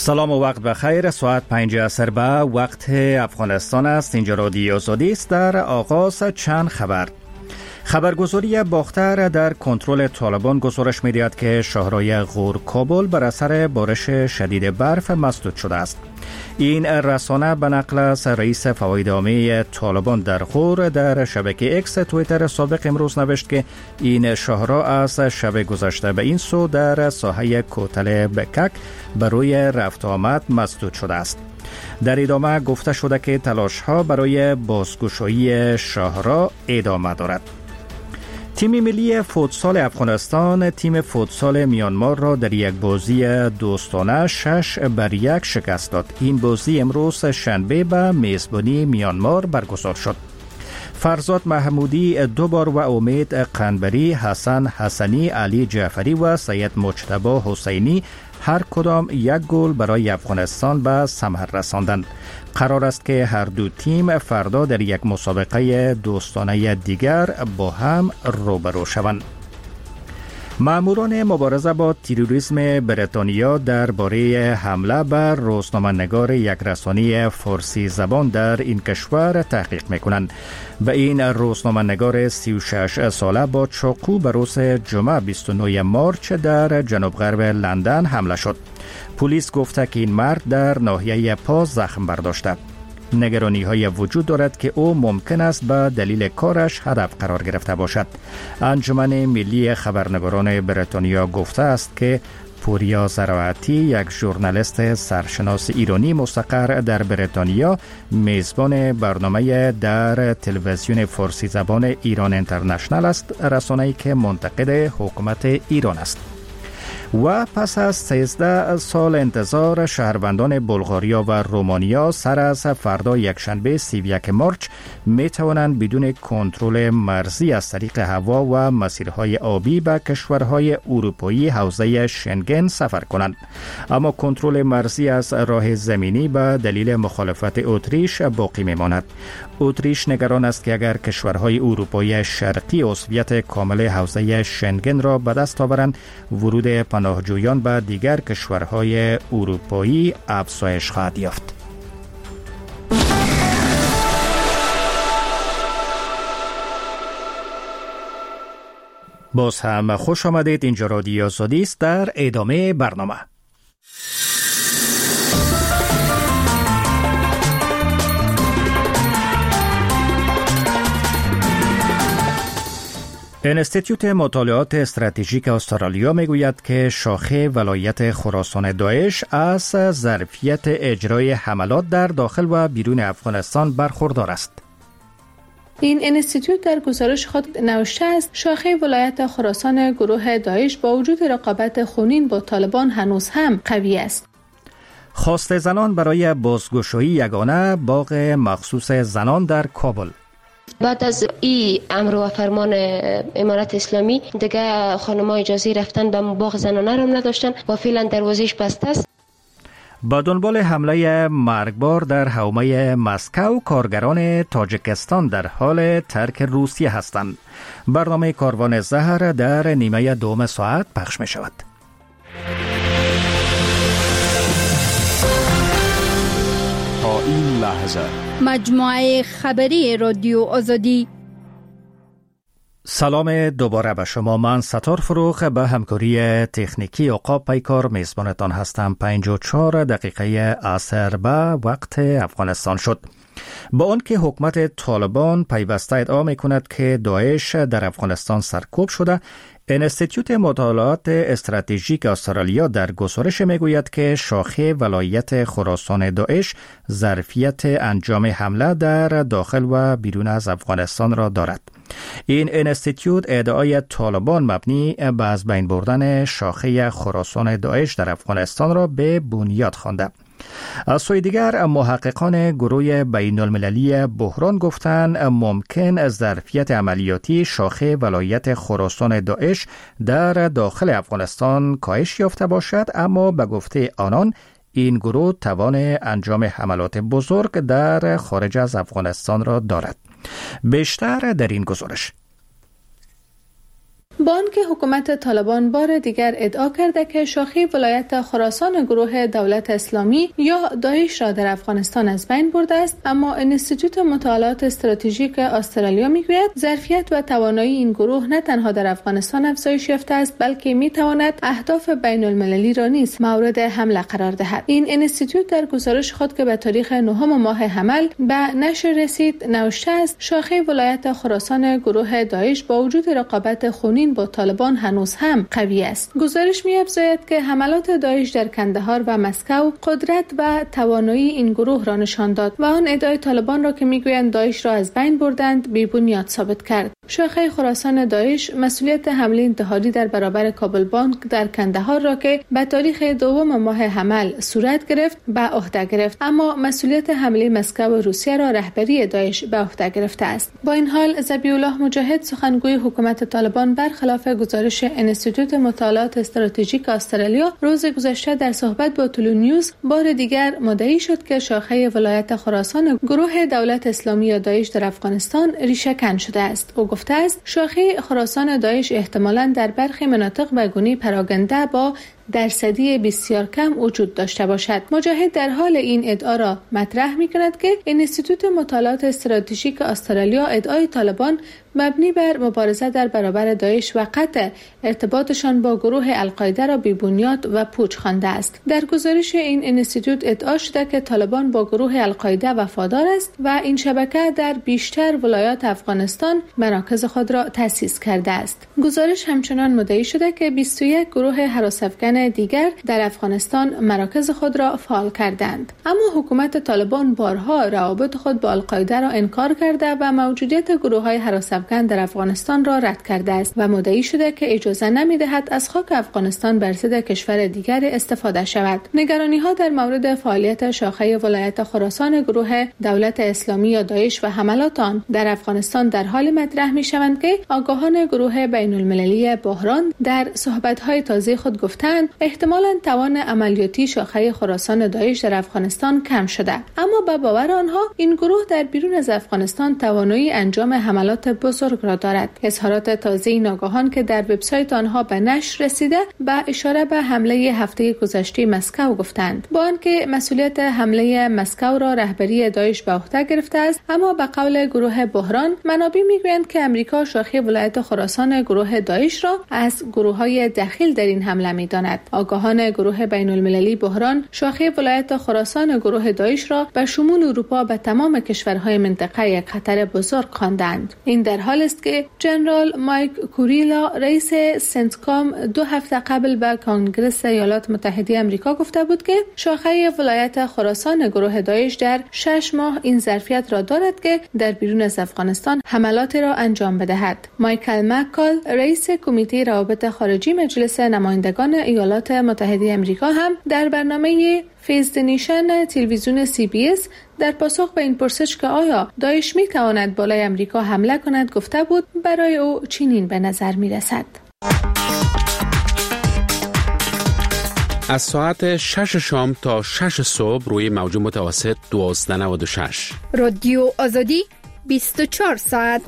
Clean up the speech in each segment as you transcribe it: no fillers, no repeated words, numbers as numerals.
سلام و وقت بخیر. ساعت 5 عصر به وقت افغانستان است. اینجا رادیو آزادی است. در آغاز چند خبر. خبرگزاری باختر در کنترل طالبان گزارش می‌دهد که شهرهای غور کابل بر اثر بارش شدید برف مسدود شده است. این رسانه به نقل از رئیس فواید عامه طالبان در غور در شبکه اکس توییتر سابق امروز نوشت که این شهرها از شب گذشته به این سو در ساحه کوتل بکک برای رفت آمد مسدود شده است. در ادامه گفته شده که تلاش‌ها برای بازگشایی شهرها ادامه دارد. تیم ملی فوتسال افغانستان تیم فوتسال میانمار را در یک بازی دوستانه 6-1 شکست داد. این بازی امروز شنبه به میزبانی میانمار برگزار شد. فرزاد محمودی 2 بار و امید قنبری، حسن حسنی، علی جعفری و سید مجتبی حسینی هر کدام 1 گل برای افغانستان به ثمر رساندند. قرار است که هر دو تیم فردا در یک مسابقه دوستانه دیگر با هم روبرو شوند. ماموران مبارزه با تروریسم بریتانیا درباره حمله بر روزنامه‌نگار یک رسانه فارسی زبان در این کشور تحقیق می‌کنند. به این روزنامه‌نگار 36 ساله با چاقو به روز جمعه 29 مارچ در جنوب غرب لندن حمله شد. پلیس گفته که این مرد در ناحیه پا زخم برداشته. نگرانی‌های وجود دارد که او ممکن است به دلیل کارش هدف قرار گرفته باشد. انجمن ملی خبرنگاران بریتانیا گفته است که پوریا زراعتی، یک ژورنالیست سرشناس ایرانی مستقر در بریتانیا، میزبان برنامه در تلویزیون فارسی زبان ایران اینترنشنال است، رسانه‌ای که منتقد حکومت ایران است. و پس از 13 سال انتظار شهروندان بلغاریا و رومانیا سر از فردا یکشنبه 31 مارچ می توانند بدون کنترل مرزی از طریق هوا و مسیرهای آبی به کشورهای اروپایی حوزه شنگن سفر کنند. اما کنترل مرزی از راه زمینی به دلیل مخالفت اتریش باقی می ماند. اتریش نگران است که اگر کشورهای اروپایی شرقی عضویت کامل حوزه شنگن را به دست آورند، ورود پناهجویان به دیگر کشورهای اروپایی افزایش خواهد یافت. باز هم خوش آمدید. اینجا رادیو آزادی است. در ادامه برنامه انستیتوت مطالعات استراتژیک استرالیا میگوید که شاخه ولایت خراسان داعش از ظرفیت اجرای حملات در داخل و بیرون افغانستان برخوردار است. این انستیتوت در گزارش خود نوشته است شاخه ولایت خراسان گروه داعش با وجود رقابت خونین با طالبان هنوز هم قوی است. خواست زنان برای بازگشایی یگانه باغ مخصوص زنان در کابل. بعد از این امر و فرمان امارت اسلامی دیگه خانم‌ها اجازه رفتن به باغ زنانه را نداشتن و فعلا دروازه‌اش بسته است. با دنبال حمله مرگبار در حومه مسکو، کارگران تاجیکستان در حال ترک روسیه هستند. برنامه کاروان زهر در نیمه دوم ساعت پخش می شود. تا این لحظه مجموعه خبری رادیو آزادی. سلام دوباره به شما. من ستار فروخ به همکاری تکنیکی عقاب پیکار میزبانتان هستم. 54 دقیقه عصر به وقت افغانستان شد. با آنکه حکومت طالبان پیوسته ادعا می‌کند که داعش در افغانستان سرکوب شده، انستیتوت مطالعات استراتژیک استرالیا در گزارش میگوید که شاخه ولایت خراسان داعش ظرفیت انجام حمله در داخل و بیرون از افغانستان را دارد. این انستیتوت ادعای طالبان مبنی به از بین بردن شاخه خراسان داعش در افغانستان را به بنیاد خوانده. از سوی دیگر محققان گروه بین المللی بحران گفتند ممکن ظرفیت عملیاتی شاخه ولایت خراسان داعش در داخل افغانستان کاهش یافته باشد، اما به گفته آنان این گروه توان انجام حملات بزرگ در خارج از افغانستان را دارد. بیشتر در این گزارش. با آنکه حکومت طالبان بار دیگر ادعا کرده که شاخه ولایت خراسان گروه دولت اسلامی یا داعش را در افغانستان از بین برده است، اما انستیتوت مطالعات استراتژیک استرالیا میگوید ظرفیت و توانایی این گروه نه تنها در افغانستان افزایش یافته است، بلکه میتواند اهداف بین المللی را نیز مورد حمله قرار دهد. این انستیتوت در گزارش خود که به تاریخ 9 ماه حمل به نشر رسید نوشته است شاخه ولایت خراسان گروه داعش با وجود رقابت خونین با طالبان هنوز هم قوی است. گزارش می‌افزاید که حملات داعش در کندهار و مسکو قدرت و توانایی این گروه را نشان داد و آن ادعای طالبان را که میگویند داعش را از بین بردند بی‌بنیاد ثابت کرد. شاخه خراسان داعش مسئولیت حمله انتحاری در برابر کابل بانک در کندهار را که به تاریخ 2 ماه حمل صورت گرفت به عهده گرفت، اما مسئولیت حمله مسکو و روسیه را رهبری داعش به عهده گرفته است. با این حال ذبیح الله مجاهد سخنگوی حکومت طالبان برخلاف گزارش انستیتوت مطالعات استراتژیک استرالیا روز گذشته در صحبت با طلوع نیوز بار دیگر مدعی شد که شاخه ولایت خراسان گروه دولت اسلامی یا داعش در افغانستان ریشه‌کن شده است. او گفته است شاخه خراسان داعش احتمالاً در برخی مناطق به گونه پراگنده با درصدی بسیار کم وجود داشته باشد. مجاهد در حال این ادعا را مطرح می‌کند که انستیتوت مطالعات استراتژیک استرالیا ادعای طالبان مبنی بر مبارزه در برابر داعش و قطع ارتباطشان با گروه القاعده را بی‌بنیاد و پوچ خوانده است. در گزارش این انستیتوت ادعا شده که طالبان با گروه القاعده وفادار است و این شبکه در بیشتر ولایات افغانستان مراکز خود را تأسیس کرده است. گزارش همچنان مدعی شده که 21 گروه هراس‌افکن دیگر در افغانستان مراکز خود را فعال کردند، اما حکومت طالبان بارها روابط خود با القاعده را انکار کرده و موجودیت گروه‌های هراس‌افکن در افغانستان را رد کرده است و مدعی شده که اجازه نمی‌دهد از خاک افغانستان بر ضد کشور دیگر استفاده شود. نگرانی‌ها در مورد فعالیت شاخه ولایت خراسان گروه دولت اسلامی یا داعش و حملات آن در افغانستان در حال مطرح می‌شوند که آگاهان گروه بین‌المللی بحران در صحبت‌های تازه خود گفتند احتمالاً توان عملیاتی شاخه خراسان داعش در افغانستان کم شده، اما به باور آنها این گروه در بیرون از افغانستان توانایی انجام حملات بزرگ را دارد. اظهارات تازه ناگهان که در وبسایت آنها به نشر رسیده به اشاره به حمله هفته گذشته مسکو گفتند. با آنکه مسئولیت حمله مسکو را رهبری داعش به عهده گرفته است، اما به قول گروه بحران منابع میگویند که امریکا شاخه ولایت خراسان گروه داعش را از گروه‌های دخیل در این حمله می‌داند. آگاهان گروه بین‌المللی بحران شاخه ولایت خراسان گروه داعش را به شمول اروپا به تمام کشورهای منطقه یک خطر بزرگ خواندند. این در حال است که جنرال مایک کوریلا رئیس سنتکام 2 هفته قبل به کنگره ایالات متحده آمریکا گفته بود که شاخه ولایت خراسان گروه داعش در 6 ماه این ظرفیت را دارد که در بیرون از افغانستان حملات را انجام بدهد. مایکل مکال رئیس کمیته روابط خارجی مجلس نمایندگان ایالات متحده آمریکا هم در برنامه فیس د نیشن تلویزیون CBS در پاسخ به این پرسش که آیا داعش می تواند بالای آمریکا حمله کند گفته بود برای او چنین به نظر می رسد. از ساعت 6 شام تا 6 صبح روی موج متوسط 1296 رادیو آزادی 24 ساعت.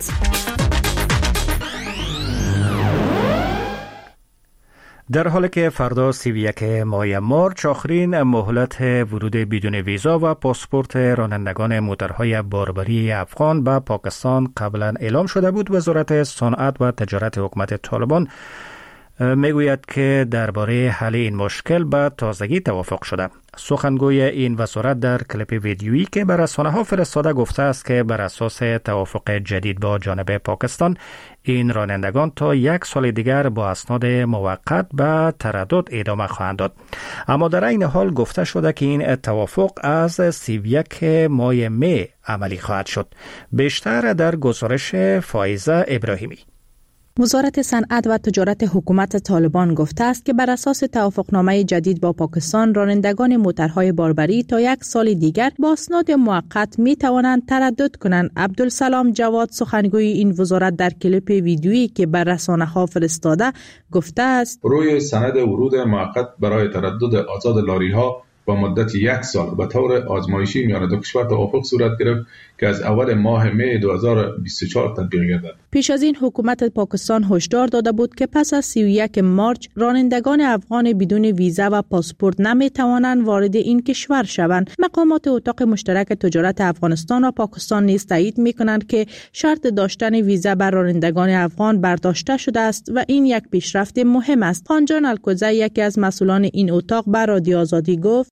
در حالی که فردا 31 ماه مارچ آخرین مهلت ورود بدون ویزا و پاسپورت رانندگان موترهای باربری افغان به پاکستان قبلا اعلام شده بود، وزارت صنعت و تجارت حکومت طالبان میگوید که درباره حل این مشکل به تازگی توافق شده. سخنگوی این وزارت در کلیپ ویدیویی که بر رسانه‌ها فرستاده گفته است که بر اساس توافق جدید با جانب پاکستان این رانندگان تا 1 سال دیگر با اسناد موقت به تردد ادامه خواهند داد. اما در این حال گفته شده که این توافق از 31 ماه می عملی خواهد شد. بیشتر در گزارش فائزه ابراهیمی. وزارت صنعت و تجارت حکومت طالبان گفته است که بر اساس توافقنامه جدید با پاکستان رانندگان موترهای باربری تا 1 سال دیگر با اسناد موقت می توانند تردد کنند. عبدالسلام جواد سخنگوی این وزارت در کلیپ ویدیویی که بر رسانه‌ها فرستاده گفته است روی سند ورود موقت برای تردد آزاد لاری‌ها با مدت 1 سال به طور آزمایشی میان دو کشور توافق صورت گرفت که از اول ماه می 2024 تطبیق گردد. پیش از این حکومت پاکستان هشدار داده بود که پس از 31 مارچ رانندگان افغان بدون ویزا و پاسپورت نمی توانند وارد این کشور شوند. مقامات اتاق مشترک تجارت افغانستان و پاکستان نیز تایید می‌کنند که شرط داشتن ویزا بر رانندگان افغان برداشته شده است و این یک پیشرفت مهم است. خانجان الکوزی یکی از مسئولان این اتاق بر رادیو آزادی گفت: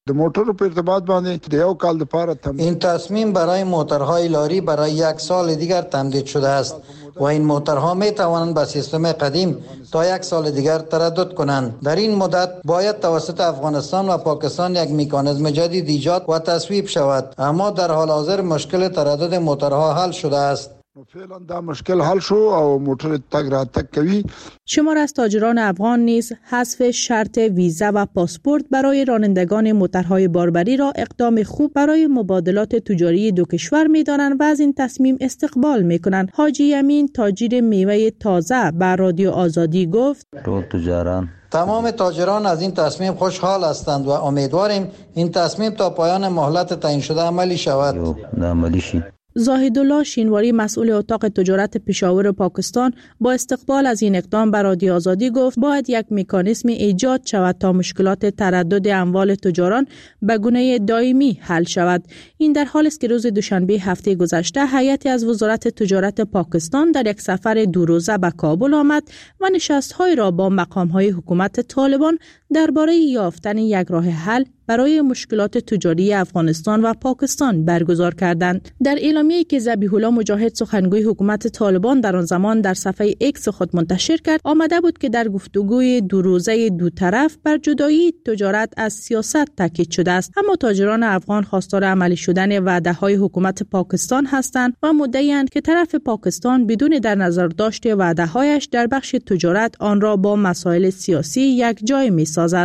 این تصمیم برای موتورهای لاری برای 1 سال دیگر تمدید شده است و این موتورها می توانند به سیستم قدیم تا 1 سال دیگر تردد کنند. در این مدت باید توسط افغانستان و پاکستان یک مکانیزم جدید ایجاد و تصویب شود، اما در حال حاضر مشکل تردد موتورها حل شده است. فعلا دا مشکل حل شو او موتور تگ را تگ کوي. شمار از تاجران افغان نیز حذف شرط ویزا و پاسپورت برای رانندگان موتورهای باربری را اقدام خوب برای مبادلات تجاری دو کشور می‌دانند و از این تصمیم استقبال می‌کنند. حاجی امین تاجر میوه تازه بر رادیو آزادی گفت: تمام تاجران از این تصمیم خوشحال هستند و امیدواریم این تصمیم تا پایان مهلت تعیین شده عملی شود. زاهدالله شینواری مسئول اتاق تجارت پشاور پاکستان با استقبال از این اقدام بر رادیو آزادی گفت باید یک مکانیزم ایجاد شود تا مشکلات تردد اموال تجاران به گونه دائمی حل شود. این در حالی است که روز دوشنبه هفته گذشته هیئتی از وزارت تجارت پاکستان در یک سفر 2 روزه به کابل آمد و نشست‌های را با مقام‌های حکومت طالبان درباره یافتن یک راه حل برای مشکلات تجاری افغانستان و پاکستان برگزار کردند. در اعلامیه‌ای که ذبیح الله مجاهد سخنگوی حکومت طالبان در آن زمان در صفحه ایکس خود منتشر کرد، آمده بود که در گفتگوی 2 روزه دو طرف بر جدایی تجارت از سیاست تاکید شده است، اما تاجران افغان خواستار عملی شدن وعده‌های حکومت پاکستان هستند و مدعی‌اند که طرف پاکستان بدون در نظر داشت وعده‌هایش در بخش تجارت آن را با مسائل سیاسی یک جای می‌سازد.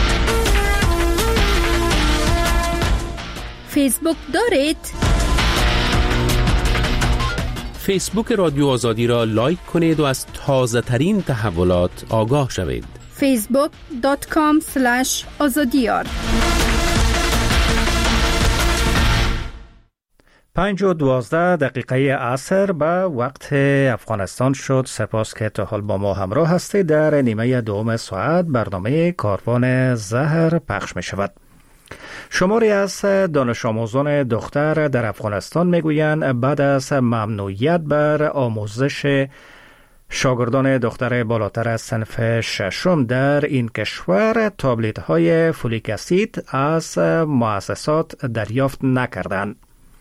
فیسبوک دارید؟ فیسبوک رادیو آزادی را لایک کنید و از تازه ترین تحولات آگاه شوید. facebook.com/azadiyar 5:12 عصر به وقت افغانستان شد. سپاس که تا حال با ما همراه هستید. در نیمه دوم ساعت برنامه کاروان زهر پخش می شود. شماری از دانش آموزان دختر در افغانستان میگویند بعد از ممنوعیت بر آموزش شاگردان دختر بالاتر از صنف ششم در این کشور تابلت های فولیک اسید از مؤسسات دریافت نکردند.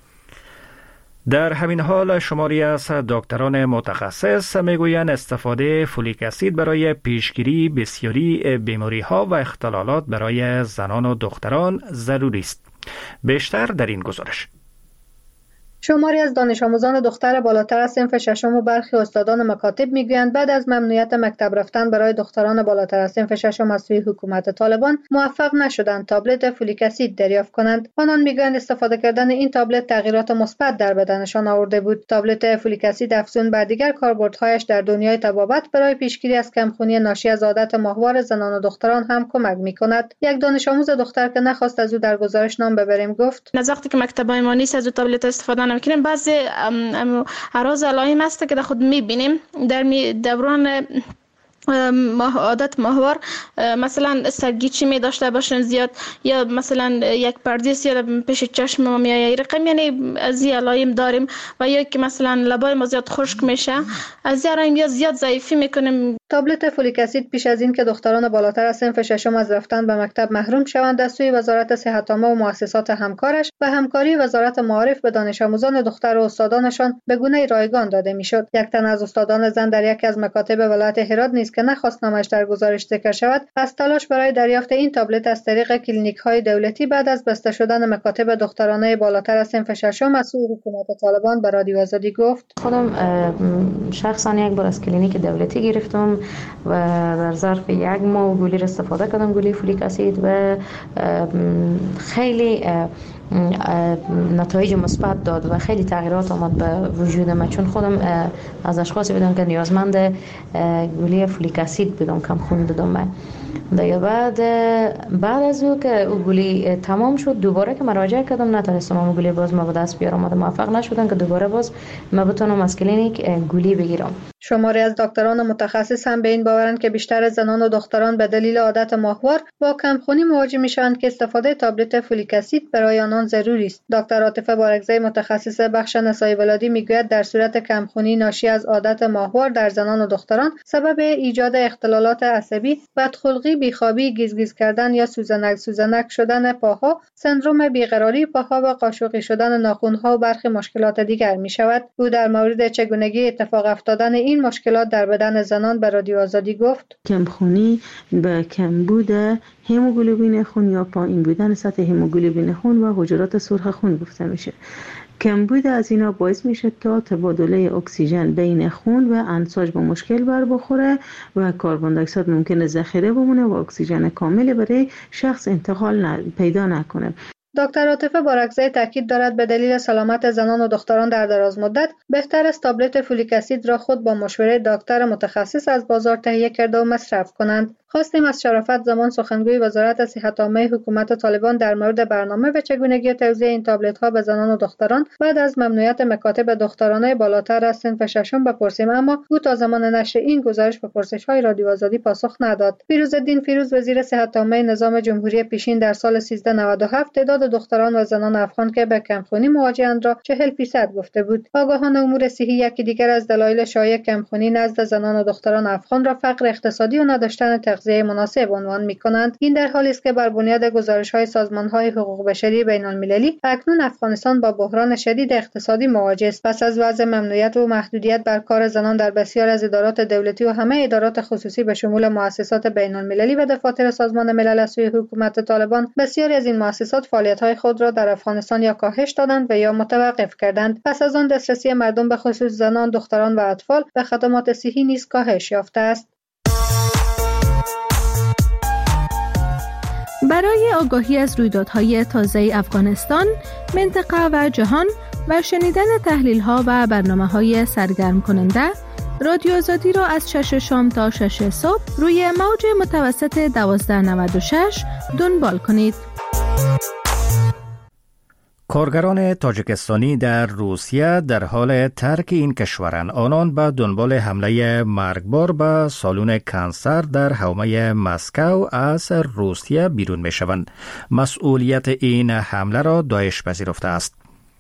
در همین حال شماری از دکتران متخصص میگویند استفاده فولیک اسید برای پیشگیری بسیاری بیماری ها و اختلالات برای زنان و دختران ضروری است. بیشتر در این گزارش. شماری از دانش آموزان دختر بالاتر از صنف ششم و برخی استادان مکاتب میگویند بعد از ممنوعیت مکتب رفتن برای دختران بالاتر از صنف ششم از سوی حکومت طالبان موفق نشدند تابلت فولیک اسید دریافت کنند. آنان میگویند استفاده کردن این تابلت تغییرات مثبت در بدنشان آورده بود. تابلت فولیک اسید افزون بر دیگر کاربردهایش در دنیای طبابت برای پیشگیری از کمخونی ناشی از عادت ماهوار زنان و دختران هم کمک میکند. یک دانش آموز دختر که نخواست از او در گزارش نام ببریم گفت: از وقتی که مکتبای ما نیست از تابلت استفاده نمی‌کنیم. بعضی اعراض علائم است که خود می‌بینیم در دوران عادت ماهوار، مثلا سرگیچی می داشته باشن زیاد، یا مثلا یک پرده سیاه پیش چشم ما میاد رقم، یعنی از این علائم داریم، و یا که مثلا لبای ما زیاد خشک میشه، از این علائم یا زیاد ضعیفی میکنیم. تابلت فولیک اسید پیش از این که دختران بالاتر از صنف ششم از رفتن به مکتب محروم شوند از سوی وزارت صحت عامه و مؤسسات همکارش و همکاری وزارت معارف به دانش آموزان دختر و استادانشان به گونه رایگان داده میشد. یک تن از استادان زن در یکی از مکاتب ولایت هرات نیز که نخواست نامش در گزارش ذکر شود، از تلاش برای دریافت این تابلت از طریق کلینیک‌های دولتی بعد از بسته شدن مکاتب دخترانه بالاتر از صنف ششم از سوی حکومت طالبان به رادیو آزادی گفت: خودم شخصا یک بار از کلینیک دولتی گرفتم و در ظرف 1 ماه گولی را استفاده کردم، گولی فولیک اسید، و خیلی نتایج مثبت داد و خیلی تغییرات آمد به وجود من، چون خودم از اشخاصی بودم که نیازمند گولی فولیک اسید بودم، کم خون دادم من. دیگه بعد از او که او گولی تمام شد دوباره که مراجعه کردم نتونستم اون گولی باز ما به دست بیارم و موفق نشدم که دوباره باز ما بتونم از کلینیک گولی بگیرم. شماری از دکتران متخصص هم به این باورند که بیشتر زنان و دختران به دلیل عادت ماهوار با کمخونی مواجه میشوند که استفاده تابلت فولیک اسید برای آنان ضروری است. دکتر عاطفه بارکزی متخصص بخش نسای ولادی میگوید در صورت کمخونی ناشی از عادت ماهوار در زنان و دختران سبب ایجاد اختلالات عصبی، بدخلقی، بیخوابی، گیزگیز کردن یا سوزنک شدن پاها، سندروم بیقراری پاها و قاشقی شدن ناخن‌ها و برخی مشکلات دیگر میشود. او در مورد چگونگی اتفاق افتادن این مشکلات در بدن زنان به رادیو آزادی گفت: کمخونی به کمبود هموگلوبین خون یا پایین بودن سطح هموگلوبین خون و حجرات سرخ خون گفته میشه. کمبود از اینا باعث میشه تا تبادله اکسیژن بین خون و انساج با مشکل بر بخوره و کربن دی اکساید ممکنه ذخیره بمونه و اکسیژن کامل برای شخص انتقال پیدا نکنه. دکتر عاطفه بارکزی تاکید دارد به دلیل سلامت زنان و دختران در دراز مدت بهتر است تابلت فولیک اسید را خود با مشوره دکتر متخصص از بازار تهیه کرده و مصرف کنند. خواستیم از شرافت زمان سخنگوی وزارت صحت عامه حکومت طالبان در مورد برنامه و چگونگی توزیع این تابلت‌ها به زنان و دختران بعد از ممنوعیت مکاتب دخترانه بالاتر از صنف ششم بپرسیم، اما او تا زمان نشر این گزارش به پرسش‌های رادیو آزادی پاسخ نداد. فیروزالدین فیروز وزیر صحت عامه نظام جمهوری پیشین در سال 1397 تعداد دختران و زنان افغان که به کمخونی مواجه‌اند را 40% گفته بود. آگاهان امور صحی یکی دیگر از دلایل شایع کمخونی نزد زنان و دختران افغان را فقر اقتصادی و نداشتن تغذیه مناسب عنوان می‌کنند. این در حالی است که بر بنیاد گزارش‌های سازمان‌های حقوق بشری بین‌المللی اکنون افغانستان با بحران شدید اقتصادی مواجه است. پس از وضع ممنوعیت و محدودیت بر کار زنان در بسیار از ادارات دولتی و همه ادارات خصوصی به شمول مؤسسات بین‌المللی و دفاتر سازمان ملل از سوی حکومت طالبان، بسیاری از این مؤسسات فعالیت‌های خود را در افغانستان یا کاهش دادند و یا متوقف کردند. پس از آن دسترسی مردم به خصوص زنان، دختران و اطفال به خدمات صحی نیز کاهش یافته است. برای آگاهی از رویدادهای تازه افغانستان، منطقه و جهان و شنیدن تحلیل‌ها و برنامه‌های سرگرم کننده، رادیو آزادی را از 6 شام تا 6 صبح روی موج متوسط 1296 دنبال کنید. کارگران تاجیکستانی در روسیه در حال ترک این کشورند. آنان به دنبال حمله مرگبار به سالن کنسر در حومه مسکو از روسیه بیرون می شوند. مسئولیت این حمله را داعش پذیرفته است.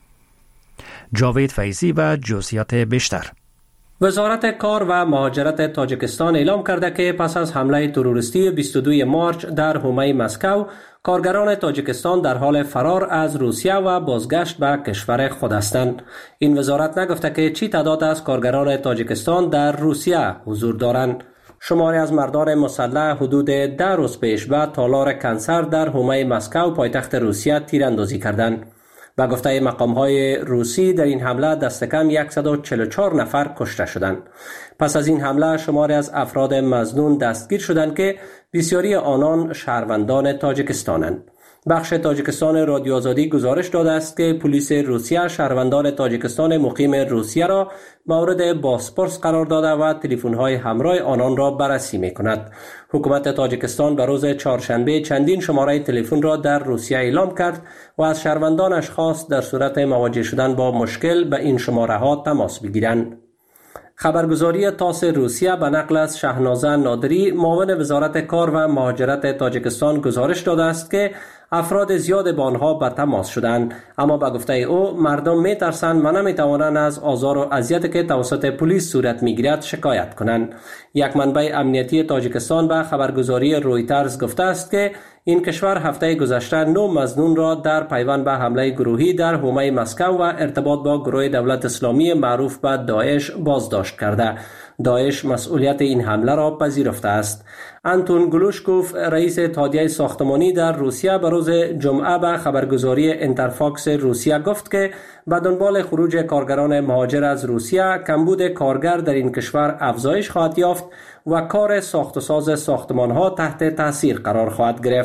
جاوید فیضی و جزئیات بیشتر. وزارت کار و مهاجرت تاجیکستان اعلام کرده که پس از حمله تروریستی 22 مارچ در حومه مسکو، کارگران تاجیکستان در حال فرار از روسیه و بازگشت به کشور خود هستند. این وزارت نگفته که چی تعداد از کارگران تاجیکستان در روسیه حضور دارند. شماری از مردان مسلح حدود 10 روز پیش به تالار کنسر در حومه مسکو پایتخت روسیه تیراندازی کردند. با گفته مقام‌های روسی در این حمله دست کم 144 نفر کشته شدند. پس از این حمله شماری از افراد مظنون دستگیر شدند که بسیاری آنان شهروندان تاجیکستانند. بخش تاجیکستان رادیو آزادی گزارش داده است که پلیس روسیه شهروندان تاجیکستان مقیم روسیه را مورد بازپرس قرار داده و تلفن‌های همراه آنان را بررسی می‌کند. حکومت تاجیکستان به روز چهارشنبه چندین شماره تلفن را در روسیه اعلام کرد و از شهروندانش خواست در صورت مواجه شدن با مشکل به این شماره‌ها تماس بگیرند. خبرگزاری تاس روسیه به نقل از شهنازه نادری معاون وزارت کار و مهاجرت تاجیکستان گزارش داده است که افراد زیاد با آنها به تماس شدند، اما به گفته او مردم می‌ترسند و نمی‌توانند از آزار و اذیت که توسط پلیس صورت می‌گیرد شکایت کنند. یک منبع امنیتی تاجیکستان به خبرگزاری رویترز گفته است که این کشور هفته گذشته 9 مظنون را در پیوند به حمله گروهی در حومه مسکو و ارتباط با گروه دولت اسلامی معروف به داعش بازداشت کرده. داعش مسئولیت این حمله را پذیرفته است. انتون گلوشکوف رئیس اتحادیه ساختمانی در روسیه به روز جمعه به خبرگزاری اینترفاکس روسیه گفت که به دنبال خروج کارگران مهاجر از روسیه کمبود کارگر در این کشور افزایش خواهد یافت و کار ساخت و ساز ساختمان‌ها تحت تاثیر قرار خواهد گرفت.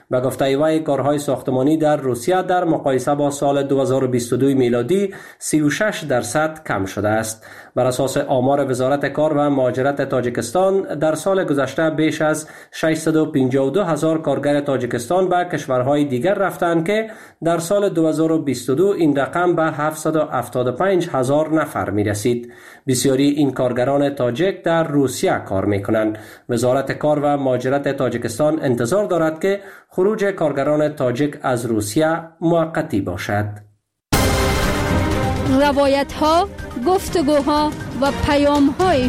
به گفته وی کارهای ساختمانی در روسیه در مقایسه با سال 2022 میلادی 36% کم شده است. بر اساس آمار وزارت کار و مهاجرت تاجیکستان در سال گذشته بیش از 652,000 کارگر تاجیکستان به کشورهای دیگر رفتند که در سال 2022 این رقم به 775,000 نفر می رسید. بسیاری این کارگران تاجیک در روسیه کار می کنند. وزارت کار و مهاجرت تاجیکستان انتظار دارد که خروج کارگران تاجیک از روسیه موقتی باشد. روایت ها، گفتگوها و پیام های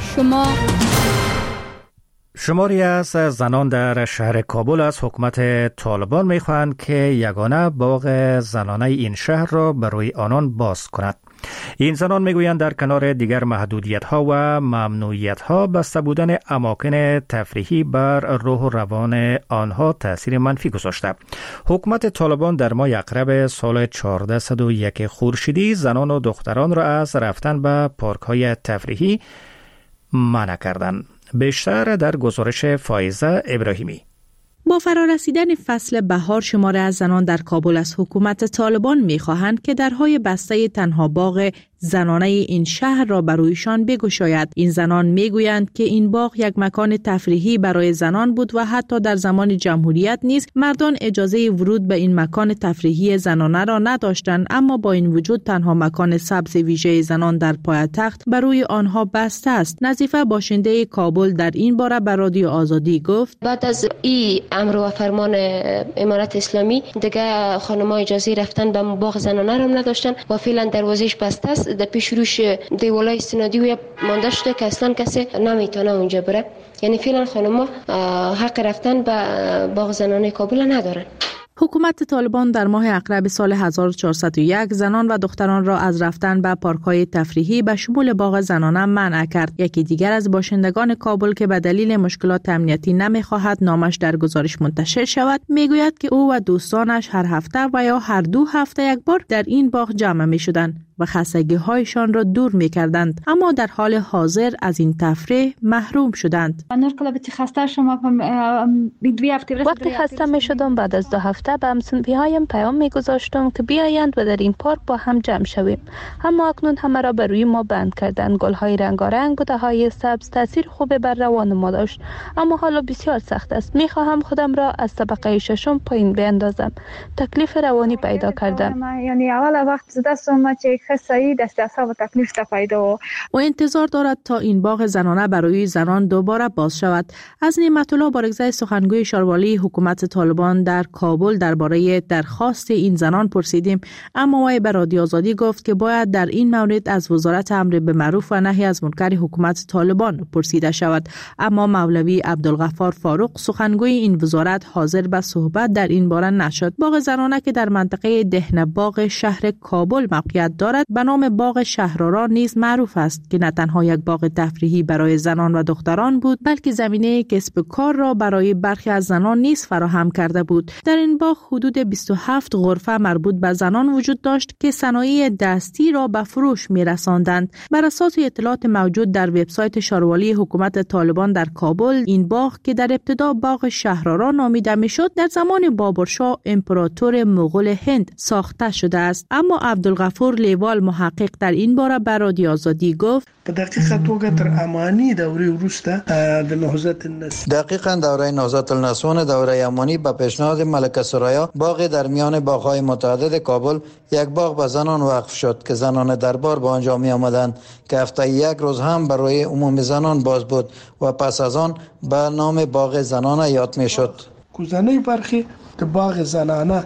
شماری از زنان در شهر کابل از حکومت طالبان می‌خواهند که یگانه باغ زنانه این شهر را برای آنان باز کند. این زنان میگویند در کنار دیگر محدودیت‌ها و ممنوعیت‌ها بسته بودن اماکن تفریحی بر روح و روان آنها تأثیر منفی گذاشته. حکومت طالبان در ماه اقرب سال 1401 خورشیدی زنان و دختران را از رفتن به پارک‌های تفریحی منع کردند. بیشتر در گزارش فائزه ابراهیمی. با فرارسیدن فصل بهار شماره از زنان در کابل از حکومت طالبان می‌خواهند که درهای بسته تنها باغ زنانه این شهر را برایشان بگشاید. این زنان میگویند که این باغ یک مکان تفریحی برای زنان بود و حتی در زمان جمهوریت نیز مردان اجازه ورود به این مکان تفریحی زنانه را نداشتند، اما با این وجود تنها مکان سبز ویژه زنان در پایتخت برای آنها بسته است. نظیفه باشنده کابل در این باره به رادیو آزادی گفت: بعد از این امر و فرمان امارت اسلامی دیگه خانم‌ها اجازه رفتن به باغ زنانه را نداشتن و فعلا دروازه‌اش بسته است. در پیش روش دیوالای استنادی و مانده شده که اصلا کسی نمیتونه اونجا بره. یعنی فعلا خانم‌ها حق رفتن به باغ زنانه کابل ندارن. حکومت طالبان در ماه اقرب سال 1401 زنان و دختران را از رفتن به پارک‌های تفریحی به شمول باغ زنانه منع کرد. یکی دیگر از باشندگان کابل که به دلیل مشکلات امنیتی نمی‌خواهد نامش در گزارش منتشر شود، میگوید که او و دوستانش هر هفته و یا هر 2 هفته یک بار در این باغ جمع می‌شدند و خستگی‌هایشان را دور می‌کردند، اما در حال حاضر از این تفریح محروم شدند. وقتی خسته می‌شدم بعد از 2 هفته به همسنفی‌هایم پیام می‌گذاشتم که بیایند و در این پارک با هم جمع شویم، اما اکنون همه را بر روی ما بند کردند. گل‌های رنگارنگ، بوته‌های سبز تاثیر خوب بر روان ما داشت، اما حالا بسیار سخت است. می‌خواهم خودم را از طبقه 6 پایین بیندازم. تکلیف روانی پیدا کردم. یعنی اول وقت دستم چه خستگی دست و تکلیف پیدا و انتظار دارد تا این باغ زنانه برای زنان دوباره باز شود. از نعمت الله بارگزای سخنگوی شاروالی حکومت طالبان در کابل درباره درخواست این زنان پرسیدیم، اما وی به رادیو آزادی گفت که باید در این مورد از وزارت امر به معروف و نهی از منکر حکومت طالبان پرسیده شود. اما مولوی عبدالغفار فاروق سخنگوی این وزارت حاضر به صحبت در این باره نشد. باغ زنانه که در منطقه دهنه باغ شهر کابل موقعیت دارد به نام باغ شهرآرا نیز معروف است که نه تنها یک باغ تفریحی برای زنان و دختران بود، بلکه زمینه کسب کار را برای برخی از زنان نیز فراهم کرده بود. در این باغ حدود 27 غرفه مربوط به زنان وجود داشت که صنایع دستی را به فروش می‌رساندند. بر اساس اطلاعات موجود در وبسایت شاروالی حکومت طالبان در کابل، این باغ که در ابتدا باغ شهرآرا نامیده میشد، در زمان بابرشاه امپراتور مغول هند ساخته شده است. اما عبدالغفور لیوال محقق در این باره به رادیو آزادی گفت: په دقیقه توګه تر امانی دوره وروسته د نهضت النسل دقیقاً دوره نهضت النسل دوره امانی به پیشنهاد ملکه ثریا باغ در میان باغ‌های متعدد کابل یک باغ به زنان وقف شد که زنان دربار به آنجا می آمدند که هفته یک روز هم برای عموم زنان باز بود و پس از آن به نام باغ زنانه یاد می شد. کوزنه برخی د باغ زنانه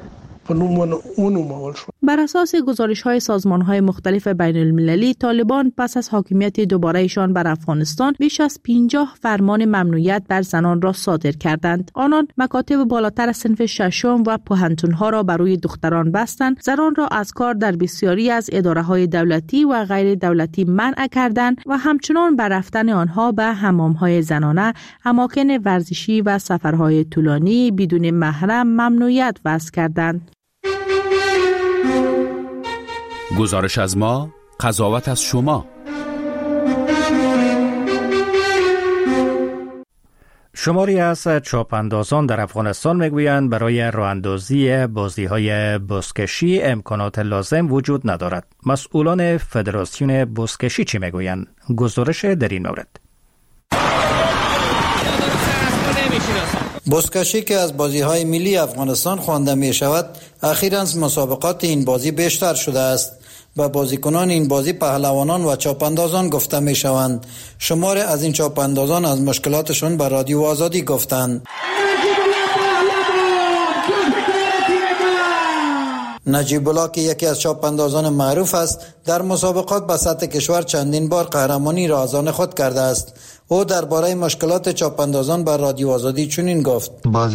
بر اساس گزارش‌های سازمان‌های مختلف بین المللی، طالبان پس از حاکمیت دوباره‌شان بر افغانستان بیش از 50 فرمان ممنوعیت بر زنان را صادر کردند. آنان مکاتب بالاتر از صنف ششم و پوهنتون‌ها را برای دختران بستند، زنان را از کار در بسیاری از اداره‌های دولتی و غیر دولتی منع کردند و همچنان بر رفتن آنها به حمام‌های زنانه، اماکن ورزشی و سفرهای طولانی بدون محرم ممنوعیت وضع کردند. گزارش از ما، قضاوت از شما. شماری از چاپاندازان در افغانستان میگویند برای راه اندازی بازی‌های بزکشی امکانات لازم وجود ندارد. مسئولان فدراسیون بزکشی چی میگویند؟ گزارش در این مورد. بزکشی که از بازی‌های ملی افغانستان خوانده می‌شود، اخیراً مسابقات این بازی بیشتر شده است. و بازیکنان این بازی پهلوانان و چاپاندازان گفته می شوند. شمار از این چاپاندازان از مشکلاتشون به رادیو آزادی گفتند. نجیب الله که یکی از چاپاندازان معروف است، در مسابقات به سطح کشور چندین بار قهرمانی را از آن خود کرده است. او درباره مشکلات چاپاندازان بر رادیو آزادی چنین گفت: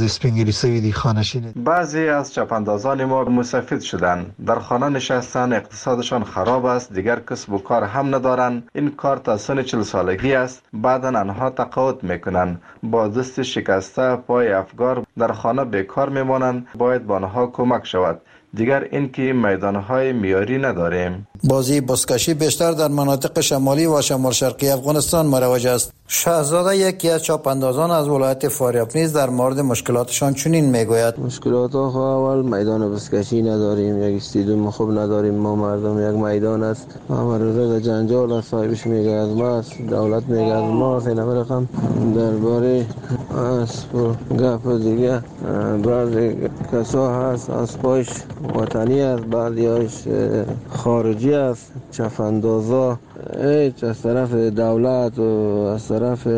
بعضی از چاپاندازان ما مسافر شدند، در خانه نشستن، اقتصادشان خراب است، دیگر کسب و کار هم ندارند. این کار تا سن 40 سالگی است. بعدا آنها تقاعد میکنند، با دست شکسته، پای افگار در خانه بیکار میمانند. باید به آنها کمک شود. دیگر اینکه میدانهای معیاری نداریم. بازی بزکشی بیشتر در مناطق شمالی و شمال شرقی افغانستان مروج است. شهزاده یکی از چاپاندازان از ولایت فاریاب نیز در مورد مشکلاتشان چنین میگوید: مشکلات اول میدان بزکشی نداریم، یک استادیوم خوب نداریم. ما مردم یک میدان است، ما روز جنجال است، صاحبش میگه از ماست، دولت میگه از ماست. این رقم درباره اسب گپ دیگه بعضی کسا هست اسبایش وطنی است، بعضیش خارجی است. چاپاندازا هیچ از طرف دولت و از طرف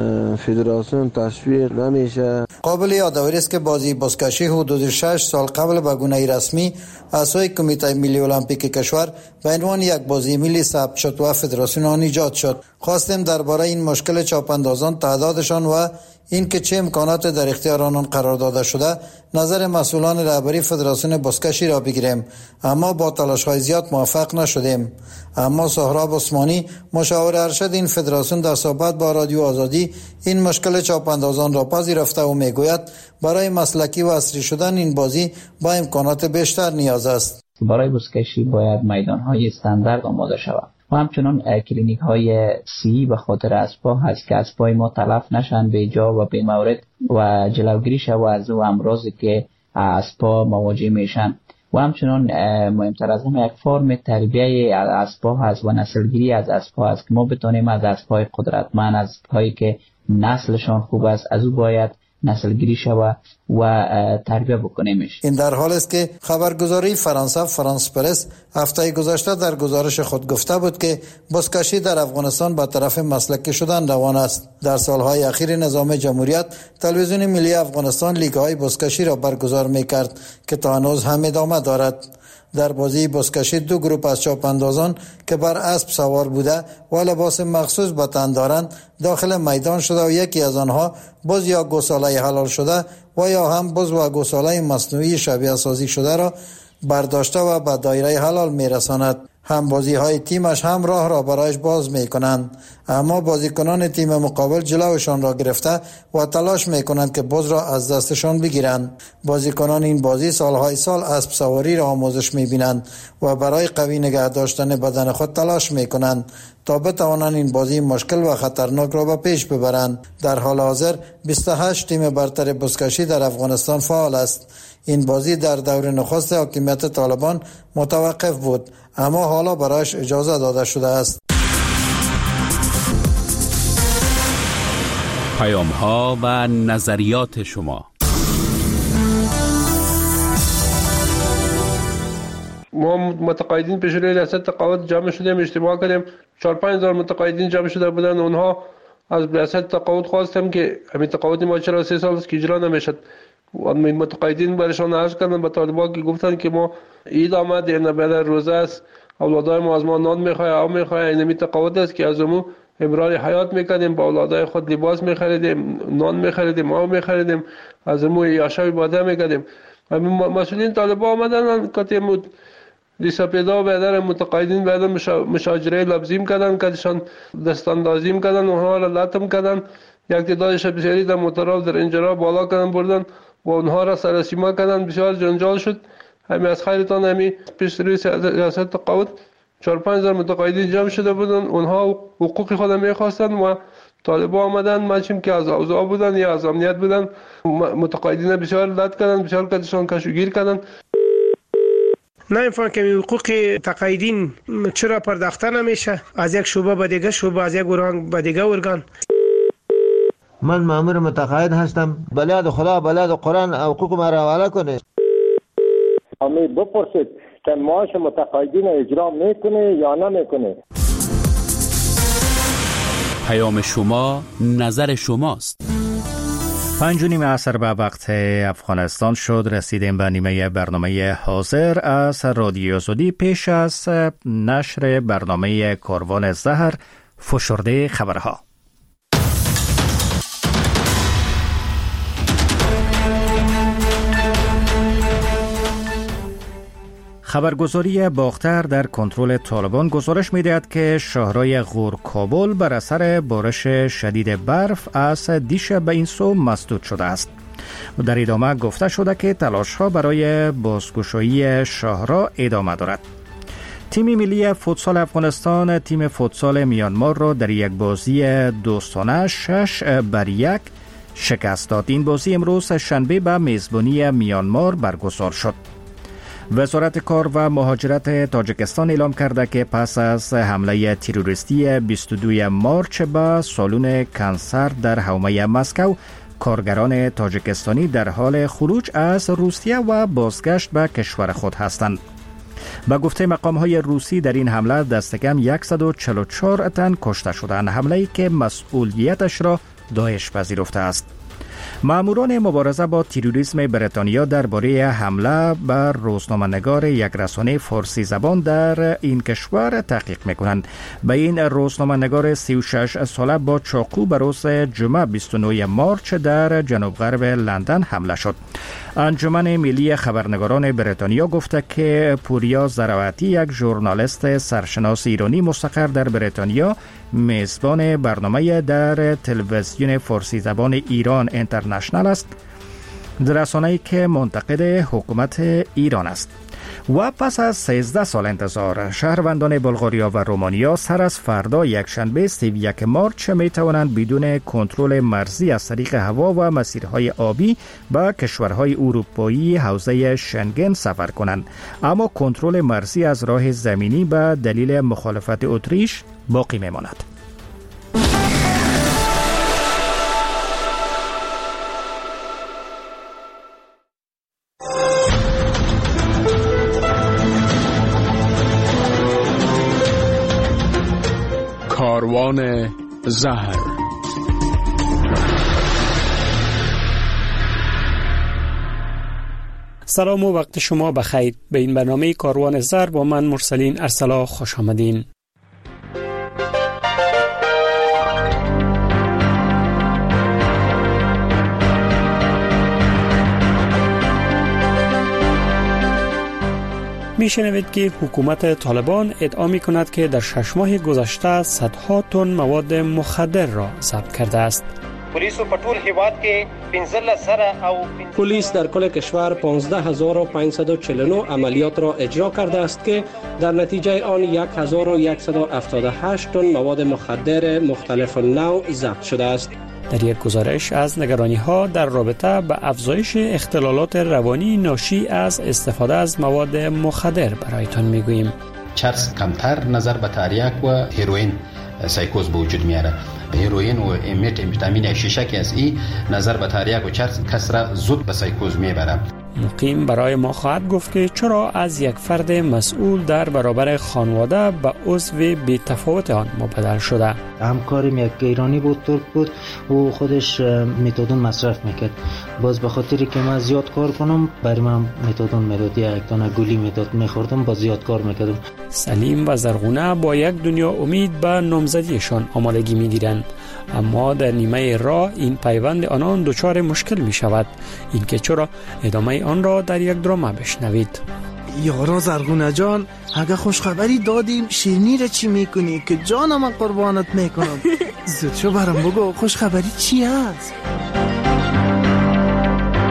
فدراسیون تشویق نمیشه. قابل یادآوری است که بازی بزکشی حدود 6 سال قبل به گونه رسمی از سوی کمیته ملی المپیک کشور به عنوان یک بازی ملی ثبت شد و فدراسیون آن ایجاد شد. خواستیم درباره این مشکل چاپاندازان، تعدادشان و این که چه امکانات در اختیار آنان قرار داده شده نظر مسئولان رهبری فدراسیون بزکشی را بگیریم، اما با تلاش‌های زیاد موفق نشدیم. اما سهراب عثمانی مشاور ارشد این فدراسیون در صحبت با رادیو آزادی این مشکل چاپاندازان را پذیرفته و میگوید برای مسلکی و عصری شدن این بازی با امکانات بیشتر نیاز است. برای بزکشی باید میدان‌های استاندارد آماده شود و همچنان کلینیک های سی به خاطر اسبا هست که اسبای ما تلف نشن به جا و به مورد و جلوگیری شود از امراضی که اسبا مواجه میشن. و همچنان مهمتر از همه یک فرم تربیه اسبا هست و نسلگیری از اسبا هست که ما بتونیم از اسبای قدرتمند، از اسبایی که نسلشان خوب است، از او باید نسلگیری شود و تربیه بکنیمش. این در حال است که خبرگزاری فرانسه فرانس پرس هفته گذشته در گزارش خود گفته بود که بزکشی در افغانستان به طرف مسلکی شدن روان است. در سالهای اخیر نظام جمهوریت تلویزیون ملی افغانستان لیگ‌های بزکشی را برگزار می‌کرد که تا هنوز هم ادامه دارد. در بازی بزکشی دو گروه از چاپاندازان که بر اسب سوار بوده و لباس مخصوص به تن دارند داخل میدان شده و یکی از آنها بز یا گوساله حلال شده و یا هم بز و گوساله مصنوعی شبیه سازی شده را برداشته و به دایره حلال میرساند. هم بازی های تیمش هم راه را برایش باز می کنند، اما بازیکنان تیم مقابل جلوشان را گرفته و تلاش می کنند که بز را از دستشان بگیرند. بازیکنان این بازی سالهای سال اسب سواری را آموزش می بینند و برای قوی نگه داشتن بدن خود تلاش می کنند تا بتوانند این بازی مشکل و خطرناک را به پیش ببرند. در حال حاضر 28 تیم برتر بزکشی در افغانستان فعال است. این بازی در دور نخست حاکمیت طالبان متوقف بود، اما حالا برایش اجازه داده شده است. پیام ها و نظریات شما. ما متقاعدین پیش روی ریاست تقاعد جمع شدیم، اجتماع کردیم. 4-5 هزار متقاعدین جمع شده بودن. اونها از ریاست تقاعد خواستم که همین تقاعد ما 43 سال است که اجرا نمیشد. متقاعدین برشان عرض کردن به طالبان که گفتن که ما عید آمد، این بعد روزه است، اولادای ما از ما نان میخواه، آب میخواه. این تقاعد است که از امو امرار حیات میکنیم، با اولادای خود لباس میخریدیم، نان میخریدیم، آب میخریدیم، از امو یاشای باده میکردیم. مسئولین طالبان آمدن که لیسا پیدا بیادر متقاعدین بیادر مشاجره لبزیم کردن، کدشان دستاندازیم کردن، اونها را لطم کردن. یک تعدادش بسیاری در موترها در انجرها بالا کردن بردن و اونها را سرسیما کردن. بسیار جنجال شد. همین از خیرتان همین پیش روی ریاست تقاعد 4-5 هزار متقاعدین جمع شده بودن. اونها حقوق خود میخواستن و طالبا آمدن ماشیم که از اوضاع بودن یا از امنیت بودن، متقاعدین بسیار لط کردن، بسیار کدشان کشوگیر کردن. نمی‌فهمم که حقوق تقاعدین چرا پرداخته نمیشه از یک شعبه به دیگه شعبه، از یک ارگان به دیگه ارگان. من مأمور متقاعد هستم، بلاد خدا بلاد قرآن حقوق ما را حواله کنه. امید بپرسید که معاش متقاعدین اجرا میکنه یا نمیکنه. پیام شما نظر شماست. 5:30 عصر به وقت افغانستان شد. رسیدیم به نیمه برنامه حاضر از رادیو آزادی. پیش از نشر برنامه کاروان زهر، فشرده خبرها. خبرگزاری باختر در کنترل طالبان گزارش می‌دهد که شهرهای غور کابل بر اثر بارش شدید برف از دیشب به این سو مسدود شده است. در ادامه گفته شده که تلاش‌ها برای بازگشایی شهرها ادامه دارد. تیم ملی فوتسال افغانستان تیم فوتسال میانمار را در یک بازی دوستانه 6-1 شکست داد. این بازی امروز شنبه به میزبانی میانمار برگزار شد. وزارت کار و مهاجرت تاجیکستان اعلام کرده که پس از حمله تروریستی 22 مارچ به سالن کنسر در حومه مسکو، کارگران تاجیکستانی در حال خروج از روسیه و بازگشت به کشور خود هستند. با گفته مقام‌های روسی در این حمله دست کم 144 تن کشته شدند، حمله‌ای که مسئولیتش را داعش پذیرفته است. ماموران مبارزه با تروریسم بریتانیا درباره حمله بر روزنامه‌نگار یک رسانه فارسی زبان در این کشور تحقیق می‌کنند. به این روزنامه‌نگار 36 ساله با چاقو به روز جمعه 29 مارچ در جنوب غرب لندن حمله شد. انجمن ملی خبرنگاران بریتانیا گفته که پوریا زراعتی، یک ژورنالیست سرشناس ایرانی مستقر در بریتانیا، میزبان برنامه در تلویزیون فارسی زبان ایران اینترنشنال است، رسانه‌ای که منتقد حکومت ایران است. و پس از 13 سال انتظار، شهروندان بلغاریا و رومانیا سر از فردا یکشنبه 31 مارچ می توانند بدون کنترل مرزی از طریق هوا و مسیرهای آبی به کشورهای اروپایی حوزه شنگن سفر کنند، اما کنترل مرزی از راه زمینی به دلیل مخالفت اتریش باقی می ماند. کاروان زهر. سلام و وقت شما بخیر. به این برنامه کاروان زهر با من مرسلین ارسلا خوش آمدین. میشنوید که حکومت طالبان ادعا می کند که در 6 ماه گذشته صدها تن مواد مخدر را ضبط کرده است. پلیس در کل کشور 15549 عملیات را اجرا کرده است که در نتیجه آن 1178 تن مواد مخدر مختلف نوع ضبط شده است. در یک گزارش از نگرانی‌ها در رابطه با افزایش اختلالات روانی ناشی از استفاده از مواد مخدر برایتان میگوییم. چرس کمتر نظر به تریاک و هیروئین سایکوز به وجود میاره. هیروئین و امفetamin شیشه از این نظر به تریاک و چرس کس را زود به سایکوز میبره. مقیم برای ما خواهد گفت که چرا از یک فرد مسئول در برابر خانواده به عضو بی‌تفاوت آن مبدل شده. همکاریم یک ایرانی بود، ترک بود، او خودش متادون مصرف میکرد. باز به خاطری که من زیاد کار کنم برای من متادون میداد، یک دانه گولی میداد، میخوردم، با زیاد کار میکردم. سلیم و زرغونه با یک دنیا امید به نامزدیشان آمادگی میگیرند، اما در نیمه راه این پیوند آنان دچار مشکل می شود. اینکه چرا، ادامه آن را در یک درامه بشنوید. یارا زرغونه جان، اگه خوشخبری دادیم شیرینی را چی میکنی که جانم من قربانت میکنم؟ زود شو برام بگو خوشخبری چی هست؟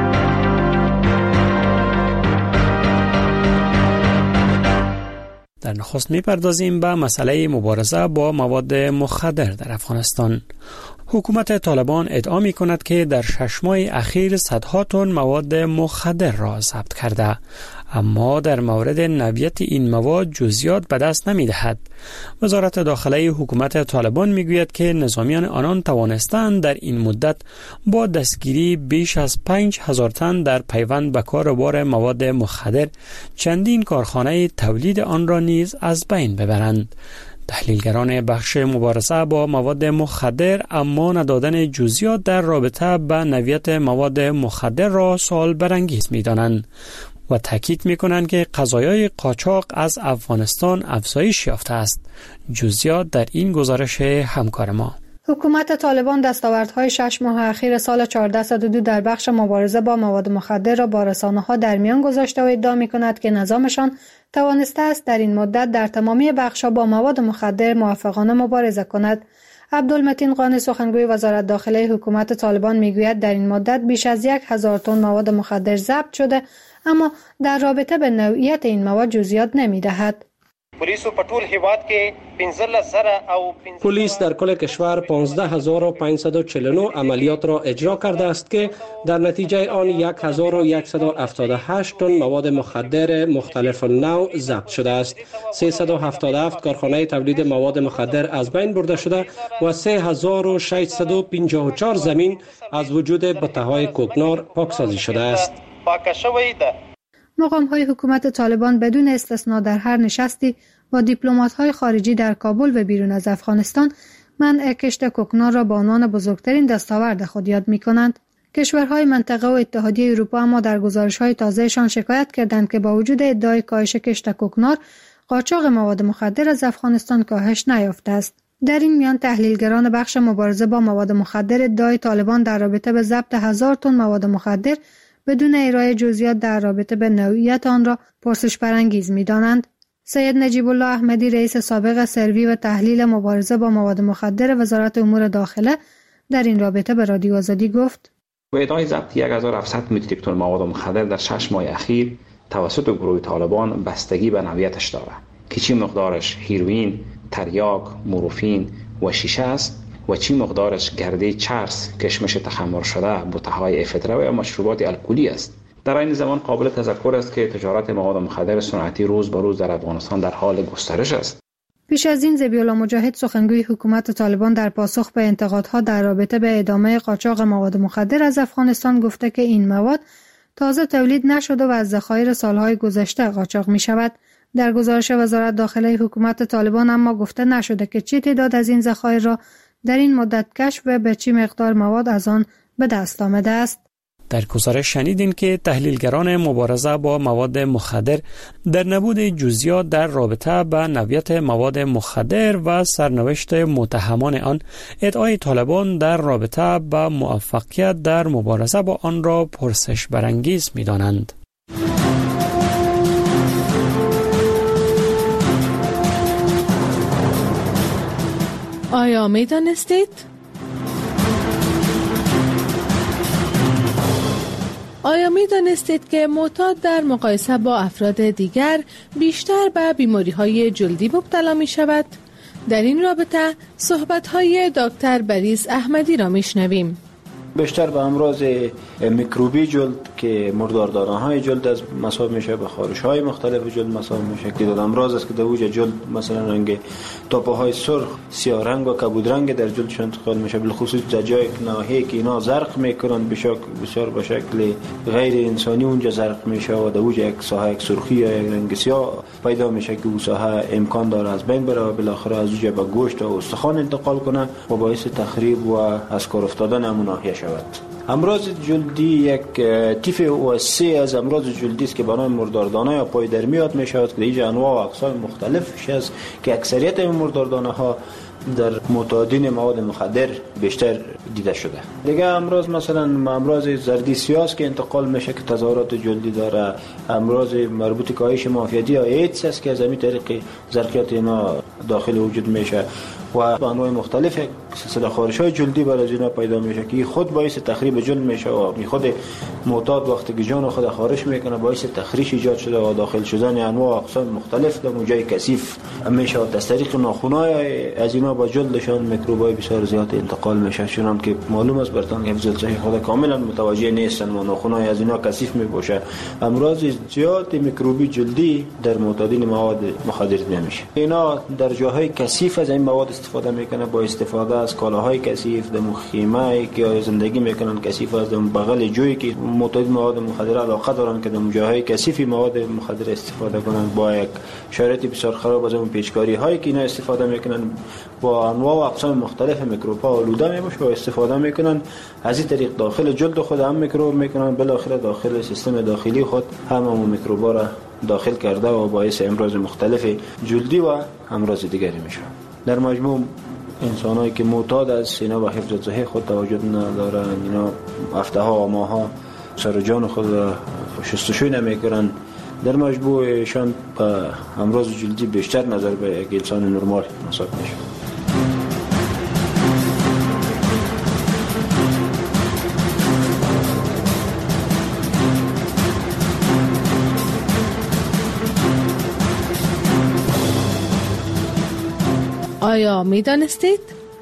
در نخست میپردازیم به مسئله مبارزه با مواد مخدر در افغانستان. حکومت طالبان ادعا می کند که در 6 ماه اخیر صدها تن مواد مخدر را ضبط کرده، اما در مورد نوعیت این مواد جزئیات به دست نمی دهد. وزارت داخلی حکومت طالبان می گوید که نظامیان آنان توانستند در این مدت با دستگیری بیش از 5000 تن در پیوند به کاروبار مواد مخدر چندین کارخانه تولید آن را نیز از بین ببرند. تحلیلگران بخش مبارزه با مواد مخدر اما ندادن جزئیات در رابطه به نوعیت مواد مخدر را سوال برانگیز می‌دانند و تاکید می‌کنند که قضایای قاچاق از افغانستان افزایش یافته است. جزئیات در این گزارش همکار ما. حکومت طالبان دستاوردهای 6 ماه اخیر سال 1402 در بخش مبارزه با مواد مخدر را با رسانه‌ها در میان گذاشته و ادعا می‌کند که نظامشان توانسته است در این مدت در تمامی بخش‌ها با مواد مخدر موفقانه مبارزه کند. عبدالمتین قانی سخنگوی وزارت داخلی حکومت طالبان می‌گوید در این مدت بیش از 1000 تن مواد مخدر ضبط شده، اما در رابطه به نوعیت این مواد جزئیات نمی‌دهد. پلیس در کل کشور 15549 عملیات را اجرا کرده است که در نتیجه آن 1178 تن مواد مخدر مختلف نوع ضبط شده است. 377 کارخانه تولید مواد مخدر از بین برده شده و 3654 زمین از وجود بته‌های کوکنار پاکسازی شده است. مقام‌های حکومت طالبان بدون استثنا در هر نشستی با دیپلمات‌های خارجی در کابل و بیرون از افغانستان منع کشت کوکنار را به عنوان بزرگترین دستاورد خود یاد می‌کنند. کشورهای منطقه و اتحادیه اروپا اما در گزارش‌های تازه‌شان شکایت کردند که با وجود ادعای کاهش کشت کوکنار، قاچاق مواد مخدر از افغانستان کاهش نیافته است. در این میان تحلیلگران بخش مبارزه با مواد مخدر ادعای طالبان در رابطه به ضبط 1000 تن مواد مخدر بدون ارائه جزئیات در رابطه به نوعیت آن را پرسش برانگیز می‌دانند. سید نجیب الله احمدی رئیس سابق سروی و تحلیل مبارزه با مواد مخدر وزارت امور داخله در این رابطه به رادیو آزادی گفت: با ادعای ضبط 1700 متریک تن مواد مخدر در 6 ماه اخیر توسط گروه طالبان بستگی به نوعیتش دارد که چی مقدارش هیروئین، تریاک، مورفین و شیشه است و چی مقدارش گرده چرس، کشمش تخمر شده، بوته‌های افیدرا و مشروبات الکلی است. در این زمان قابل تذکر است که تجارت مواد مخدر صنعتی روز به روز در افغانستان در حال گسترش است. پیش از این ذبیح الله مجاهد سخنگوی حکومت طالبان در پاسخ به انتقادها در رابطه به ادامه قاچاق مواد مخدر از افغانستان گفته که این مواد تازه تولید نشده و از ذخایر سالهای گذشته قاچاق می شود. در گزارش وزارت داخلی حکومت طالبان اما گفته نشده که چه تعداد از این ذخایر را در این مدت کشف و به چه مقدار مواد از آن به دست آمده است. در گزارش شنیدین که تحلیلگران مبارزه با مواد مخدر در نبود جزئیات در رابطه با نوعیت مواد مخدر و سرنوشت متهمان آن، ادعای طالبان در رابطه با موفقیت در مبارزه با آن را پرسش برانگیز می‌دانند. آیا می‌دانستید؟ آیا می دانستید که معتاد در مقایسه با افراد دیگر بیشتر به بیماری‌های جلدی مبتلا می شود؟ در این رابطه صحبت‌های دکتر بریس احمدی را می شنویم. بیشتر به امراض میکروبی جلد که مرداردارانهای جلد از مصاب میشه، به خارش‌های مختلف جلد مصاب میشه که در امراض است که در وجه جلد مثلا رنگ تاپه‌های سرخ، سیاه رنگ و کبود رنگ در جلدشان انتقال میشه، بالخصوص در جای ناحیه‌ای که اینا زرق میکنن بسیار به شکل غیر انسانی اونجا زرق میشه و در وجه یک ساحه یک سرخی یا یک رنگ سیاه پیدا میشه که اون ساحه امکان داره از بین بره و بالاخره از اونجا به گوشت و استخوان انتقال کنه و باعث تخریب و از کار افتادن همون ناحیه شود. امراض جلدی یک طیف وسیع از امراض جلدی است که به نام مرداردانه یا پایدر میاد میشود که اینجا انواع و اقسام مختلفش است که اکثریت این مرداردانه ها در معتادین مواد مخدر بیشتر دیده شده. دیگه امراض مثلا امراض زردی سیاه که انتقال میشه که تظاهرات جلدی داره، امراض مربوط به کاهش معافیتی یا ایدز است که از همین طریق زرقیات اینا داخل وجود میشه و انواع مختلف سلسله خارش‌های جلدی برای اینا پیدا میشه که خود باعث تخریب جلد میشه و خود معتاد وقتی که جان خود خارش میکنه باعث تخریش ایجاد شده و داخل شدن انواع اقسام مختلف در جای کثیف میشه و از طریق ناخن‌های از اینا با جلدشان میکروبای بسیار زیاد انتقال میشه. چون که معلوم است برتان حفظ صحی خود کاملا متوجه نیستن و ناخن‌های از اینا کثیف میباشه. امراض زیاد میکروبی جلدی در معتادین مواد مخدر نمیشه. اینا در جاهای کثیف از این مواد استفاده میکنه با استفاده از کالاهای کثیف در خیمه که زندگی میکنن کثیف از بغل جویی که معتاد مواد مخدر علاقه دارن که در جاهای کثیفی مواد مخدر استفاده کنن با یک شرایط بسیار خراب از اون پیچکاری هایی که اینا استفاده میکنن با انواع و اقسام مختلف میکروب ها آلوده میشه و استفاده میکنن. از این طریق داخل جلد خود هم میکروب میکنن بالاخره داخل سیستم داخلی خود هم میکروب ها را داخل کرده و باعث امراض مختلف جلدی و امراض دیگری میشه. در مجموع انسانایی که معتاد از اینا به حفظ صحی خود توجه ندارن، اینا هفته ها و ماه ها سر جان خود شستشوی نمیکنن، در مجموعشان به امراض جلدی بیشتر نظر به یک انسان نرمال محسوب میشه. آیا می دانستید؟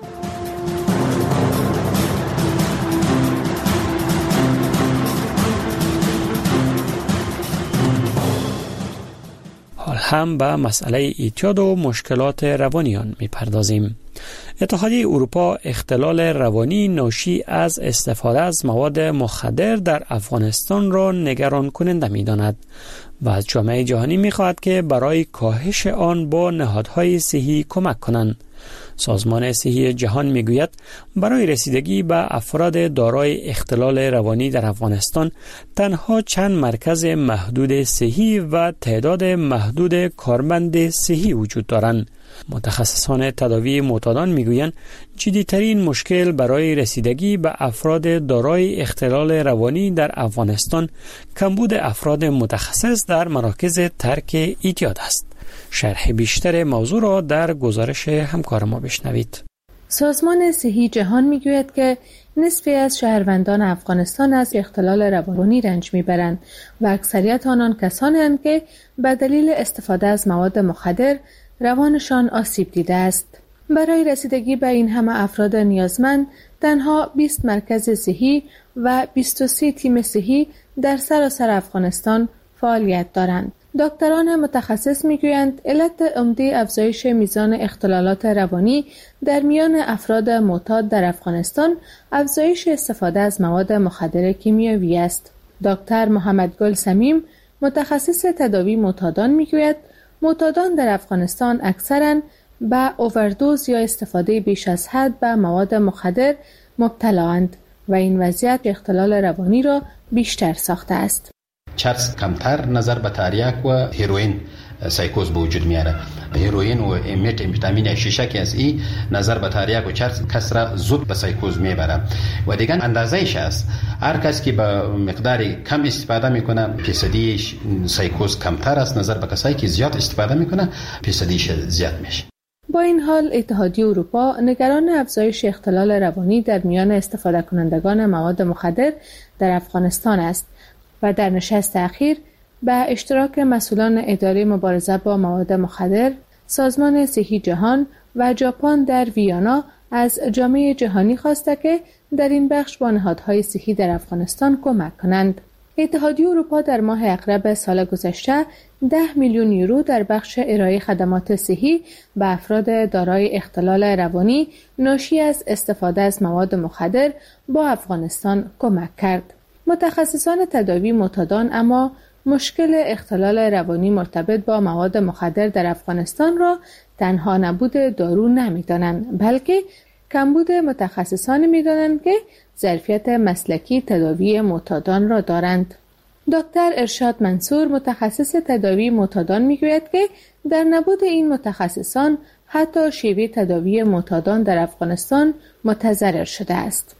حال هم به مسئله اعتیاد و مشکلات روانیان می پردازیم. اتحادیه اروپا اختلال روانی ناشی از استفاده از مواد مخدر در افغانستان را نگران کننده می داند و از جامعه جهانی می خواهد که برای کاهش آن با نهادهای صحی کمک کنند. سازمان صحی جهان می گوید برای رسیدگی به افراد دارای اختلال روانی در افغانستان تنها چند مرکز محدود صحی و تعداد محدود کارمند صحی وجود دارند. متخصصان تداوی معتادان میگویند جدی‌ترین مشکل برای رسیدگی به افراد دارای اختلال روانی در افغانستان کمبود افراد متخصص در مراکز ترک اعتیاد است. شرح بیشتر موضوع را در گزارش همکار ما بشنوید. سازمان صحی جهان میگوید که نصفی از شهروندان افغانستان از اختلال روانی رنج میبرند و اکثریت آنان کسانی هستند که به دلیل استفاده از مواد مخدر روانشان آسیب دیده است. برای رسیدگی به این همه افراد نیازمند تنها 20 مرکز صحی و 23 تیم صحی در سراسر افغانستان فعالیت دارند. دکتران متخصص میگویند علت عمده افزایش میزان اختلالات روانی در میان افراد معتاد در افغانستان افزایش استفاده از مواد مخدر کیمیایی است. دکتر محمد گل سمیم متخصص تداوی معتادان میگوید معتادان در افغانستان اکثراً به اووردوز یا استفاده بیش از حد به مواد مخدر مبتلااند و این وضعیت اختلال روانی را بیشتر ساخته است. چرس کمتر نظر به تریاک و هیروئین سایکوز به وجود میاره. هیروئین و امفetamin شیشه از این نظر به تریاک و چرس کس را زود به سایکوز میبره و دیگه اندازه‌اش است. هر کس که به مقدار کم استفاده میکنه فیصدی سایکوز کمتر است نظر به کسایی که زیاد استفاده میکنه فیصدیش زیاد میشه. با این حال اتحادیه اروپا نگران افزایش اختلال روانی در میان استفاده کنندگان مواد مخدر در افغانستان است و در نشست اخیر به اشتراک مسئولان اداره مبارزه با مواد مخدر، سازمان صحی جهان و ژاپن در ویانا از جامعه جهانی خواسته که در این بخش با نهادهای صحی در افغانستان کمک کنند. اتحادیه اروپا در ماه اقرب سال گذشته 10 میلیون یورو در بخش ارائه خدمات صحی به افراد دارای اختلال روانی ناشی از استفاده از مواد مخدر با افغانستان کمک کرد. متخصصان تداوی معتادان اما مشکل اختلال روانی مرتبط با مواد مخدر در افغانستان را تنها نبود دارو نمی‌دانند، بلکه کمبود متخصصان می‌دانند که ظرفیت مسلکی تداوی معتادان را دارند. دکتر ارشاد منصور متخصص تداوی معتادان می‌گوید که در نبود این متخصصان حتی شیوه تداوی معتادان در افغانستان متضرر شده است.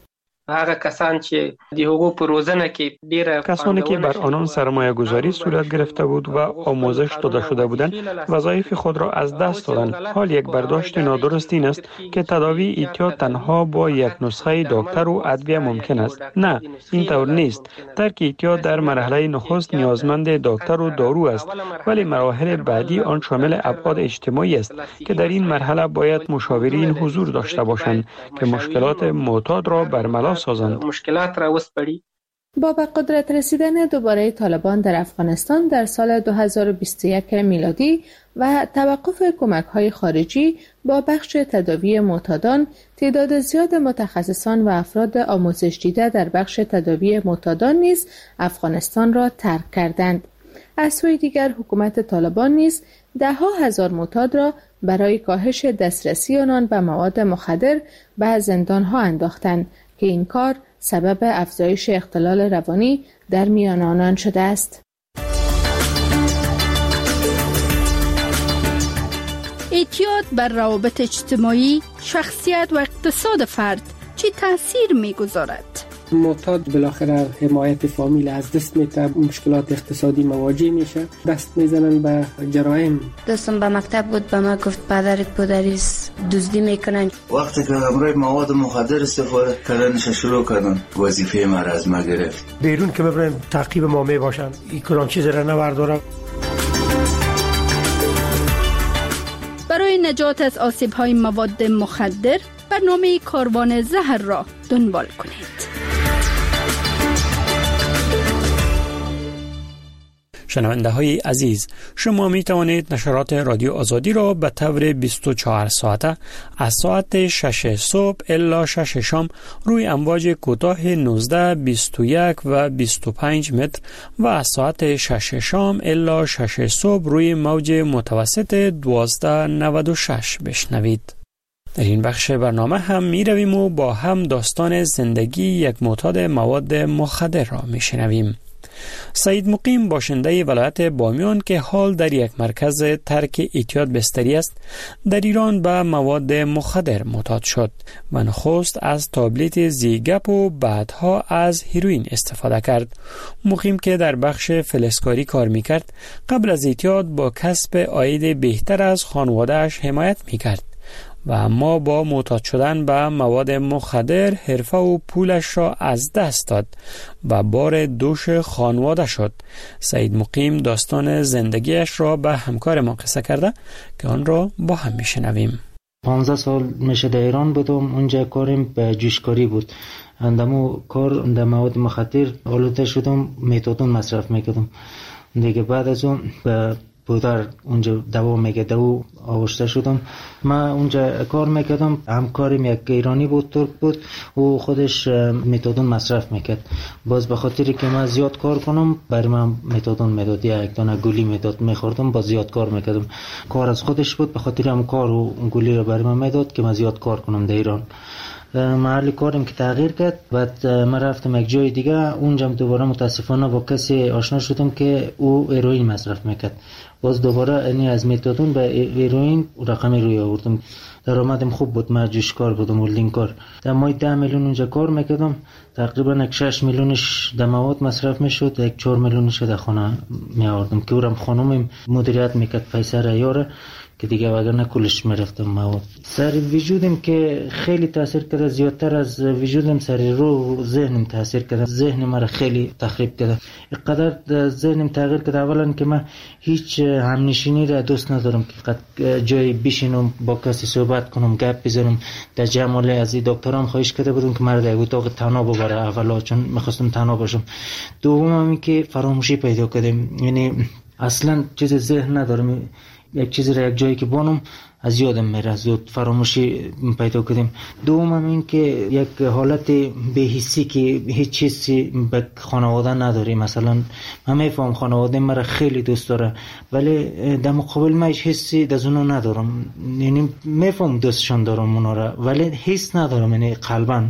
هغه کسان چې د حقوق په روزنه کې ډیره کسانی که بر آنان سرمایه گذاری صورت گرفته بود و آموزش داده شده بودند وظایف خود را از دست دادند. حال یک برداشت نادرست این است که تداوی اعتیاد تنها با یک نسخه دکتر و ادویه ممکن است. نه، این طور نیست. درک اعتیاد در مرحله نخست نیازمند دکتر و دارو است، ولی مراحل بعدی آن شامل ابعاد اجتماعی است که در این مرحله باید مشاورین حضور داشته باشند که مشکلات معتاد را برملا سازند. مشکلات را وسپاری. با به قدرت رسیدن دوباره طالبان در افغانستان در سال 2021 میلادی و توقف کمک‌های خارجی با بخش تداوی معتادان، تعداد زیاد متخصصان و افراد آموزش دیده در بخش تداوی معتادان نیز افغانستان را ترک کردند. از سوی دیگر حکومت طالبان نیز ده‌ها هزار معتاد را برای کاهش دسترسی آنان به مواد مخدر به زندان‌ها انداختند که این کار سبب افزایش اختلال روانی در میان آنان شده است. اعتیاد بر روابط اجتماعی، شخصیت و اقتصاد فرد چه تأثیر می‌گذارد؟ معتاد بالاخره حمایت فامیل از دست میده، مشکلات اقتصادی مواجه میشه، دست میزنن به جرایم. دوستم به مکتب بود، به ما گفت پدرت پدریست دزدی میکنن. وقتی که همراه مواد مخدر استفاده کردنش شروع کردن، وظیفه ما را از ما گرفت. بیرون که ببرن تعقیب ما میباشن، این کلان چیز را نبردارم. برای نجات از آسیب‌های مواد مخدر برنامه کاروان زهر را دنبال کنید. شنونده های عزیز، شما می توانید نشرات رادیو آزادی را به طور 24 ساعته از ساعت 6 صبح الی 6 شام روی امواج کوتاه 19، 21 و 25 متر و از ساعت 6 شام الی 6 صبح روی موج متوسط 1296 بشنوید. در این بخش برنامه هم می رویم و با هم داستان زندگی یک معتاد مواد مخدر را می شنویم. سعید مقیم باشنده ولایت بامیان که حال در یک مرکز ترک اعتیاد بستری است، در ایران به مواد مخدر معتاد شد و نخست از تابلت زیگپ و بعدها از هیروئین استفاده کرد. مقیم که در بخش فلزکاری کار میکرد، قبل از اعتیاد با کسب عاید بهتر از خانواده‌اش حمایت میکرد و اما با معتاد شدن به مواد مخدر حرفه و پولش را از دست داد و بار دوش خانواده شد. سعید مقیم داستان زندگیش را به همکار ما قصه کرده که آن را با هم میشنویم. 15 سال میشه در ایران بودم، اونجا کارم به جوشکاری بود. اندامو کار در مواد مخدر آلوده شدم، متادون مصرف میکردم. دیگه بعد از اون به بودار اونجا دوا میگه و آورده شدم. من اونجا کار میکردم، همکارم یک ایرانی بود، ترک بود، و خودش متادون مصرف میکرد. باز به خاطری که من زیاد کار کنم برای من متادون میداد، یک دانه گولی میداد، میخوردم، باز زیاد کار میکردم. کار از خودش بود، به خاطر هم کار و گولی رو برای من میداد که من زیاد کار کنم در ایران. محل کارم که تغییر کرد، بعد من رفتم یک جای دیگه، اونجا دوباره متاسفانه با کسی آشنا شدم که او هیروئین مصرف میکرد. باز دوباره یعنی از متادون به هیروئین رقمی روی آوردم. درآمدم خوب بود، من جوشکار بودم، ولدینگ کار. در ماه 10 میلیون اونجا کار میکردم، تقریبا 6 میلیونش در مواد مصرف میشد، 4 میلیونش در خانه می آوردم که اورم خانمم مدیریت میکرد پیسه را یاره که دیگه وگرنه کلش میرفتم مواد. سر وجودم که خیلی تاثیر کرده، زیادتر از وجودم سر رو ذهنم تاثیر کرده، ذهن مرا خیلی تخریب کرده. اینقدر ذهنم تغییر کرده، اولا که من هیچ همنشینی را دوست ندارم که جای بشینم با کسی صحبت کنم، گپ بزنم. در جمال از دکتران خواهش کرده بودم که مرا در اتاق تنها ببره، اولا چون می‌خواستم تنها باشم. دوم این که فراموشی پیدا کردم، یعنی اصلا چیز ذهن ندارم، یک چیزی را یک جایی که بانم از یادم میره، زود فراموشی پیدا کردیم. دوم این که یک حالت بی‌حسی که هیچ چیزی به خانواده نداری. مثلا من میفهم خانواده مرا خیلی دوست داره، ولی در مقابل من هیچ حسی از اونو ندارم. یعنی میفهم دوستشان دارم اونا را، ولی حس ندارم، یعنی قلبا.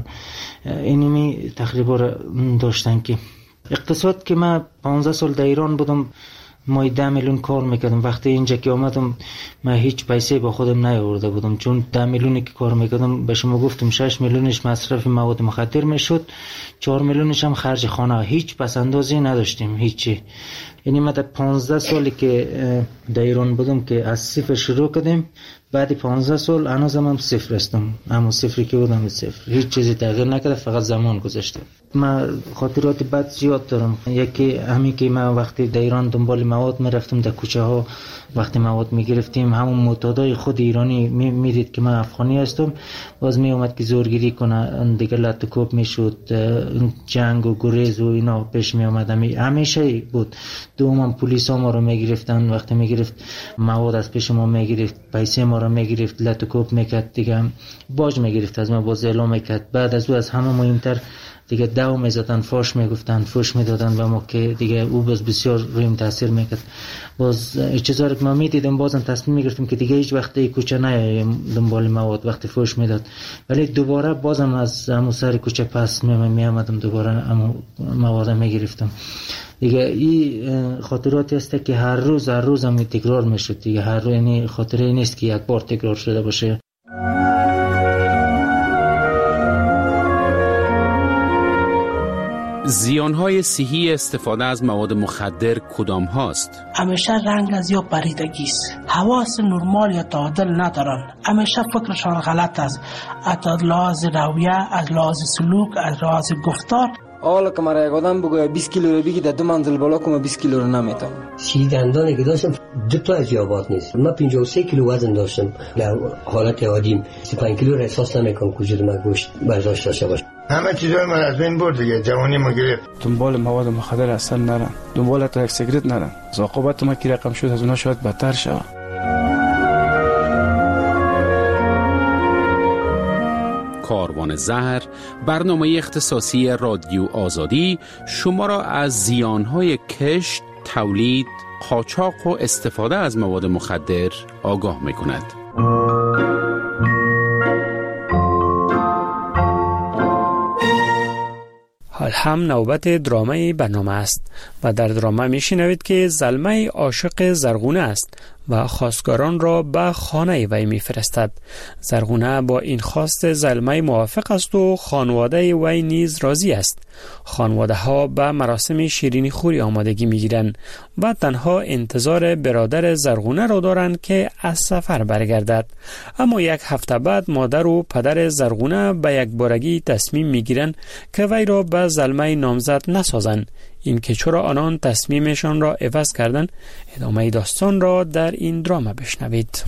اینی تقریبا داشتن که اقتصاد که من 15 سال در ایران بودم، ما 10 میلیون کار میکردم. وقتی اینجا که آمدم من هیچ پیسه با خودم نیاورده بودم، چون 10 میلیونی که کار میکردم به شما گفتم 6 میلیونش مصرف مواد مخدر میشد، 4 میلیونش هم خرج خانه. هیچ پس اندازی نداشتیم هیچی. یعنی ما 15 سالی که در ایران بودم که از صفر شروع کردیم، بعد 15 سال هنوزم هم صفر هستم، همون صفری که بودم صفر. هیچ چیزی تغییر نکرده، فقط زمان گذشته. من خاطرات بد زیاد دارم. یکی همین که من وقتی در ایران دنبال مواد میرفتم در کوچه ها، وقتی مواد میگرفتیم همون معتادای خود ایرانی میدید که من افغانی هستم، باز می اومد که زورگیری کنه، دیگه لط و کوب میشد، جنگ و گریز و اینا پیش می اومد. همیشه بود. دوم پلیس ها ما رو میگرفتن، وقتی میگرفت مواد از پیش ما میگرفت، پیسه ما رو میگرفت، لط و کوب میکرد، دیگه باج میگرفت از ما، باز اعلام میکرد. بعد از او از همه مهمتر دیگه دو میزدن، فاش میگفتن، فوش میدادن به ما که دیگه او باز بسیار رویم تاثیر میکرد. باز چیزا رو که ما میدیدم بازم تصمیم میگرفتیم که دیگه هیچ وقت کوچه نیایم دنبال مواد. وقتی فوش میداد ولی دوباره بازم از همون سر کوچه پس میامدم، دوباره همون مواد میگرفتم. دیگه این خاطراتی هست که هر روز هم تکرار میشد دیگه. هر روز، یعنی خاطره نیست که یک بار تکرار شده باشه. زیانهای صحی استفاده از مواد مخدر کدام هاست؟ همیشه رنگ از یا پریدگی است، حواس نرمال یا تعادل ندارن، همیشه فکرشان غلط است، از لحاظ رویه، از لحاظ سلوک، از لحاظ گفتار. حالا که مرا یک آدم بگوید 20 کیلو رو بگی در 2 منزل بالا کنم 20 کیلو رو نمیتونم. سی دندانی که داشتم 2 تا از یابات نیست. من 53 کیلو وزن داشتم. در حالت عادیم 35 کیلو رو احساس نمیکنم که وجود من گوشت برداشت داشته باشه. همه چیزای من از بین برد دیگه. جوانی ما گرفت. دنبال مواد مخدر اصلا نرم، دنبال تا یک سیگرت نرم. عاقبت ما که رقم شد از اونها شاید بدتر شود. کاروان زهر، برنامه اختصاصی رادیو آزادی، شما را از زیانهای کشت، تولید، قاچاق و استفاده از مواد مخدر آگاه می‌کند. حال هم نوبت درامه برنامه است و در درامه میشنوید که زلمه عاشق زرغونه است و خواستگاران را به خانه وی میفرستد. زرغونه با این خواست زلمه موافق است و خانواده وی نیز راضی است. خانواده ها به مراسم شیرینی خوری آمادگی میگیرند و تنها انتظار برادر زرغونه را دارند که از سفر برگردد. اما یک هفته بعد مادر و پدر زرغونه به یک بارگی تصمیم میگیرند که وی را به زلمه نامزد نسازند. این که چرا آنان تصمیمشان را عوض کردند، ادامه داستان را در این درامه بشنوید.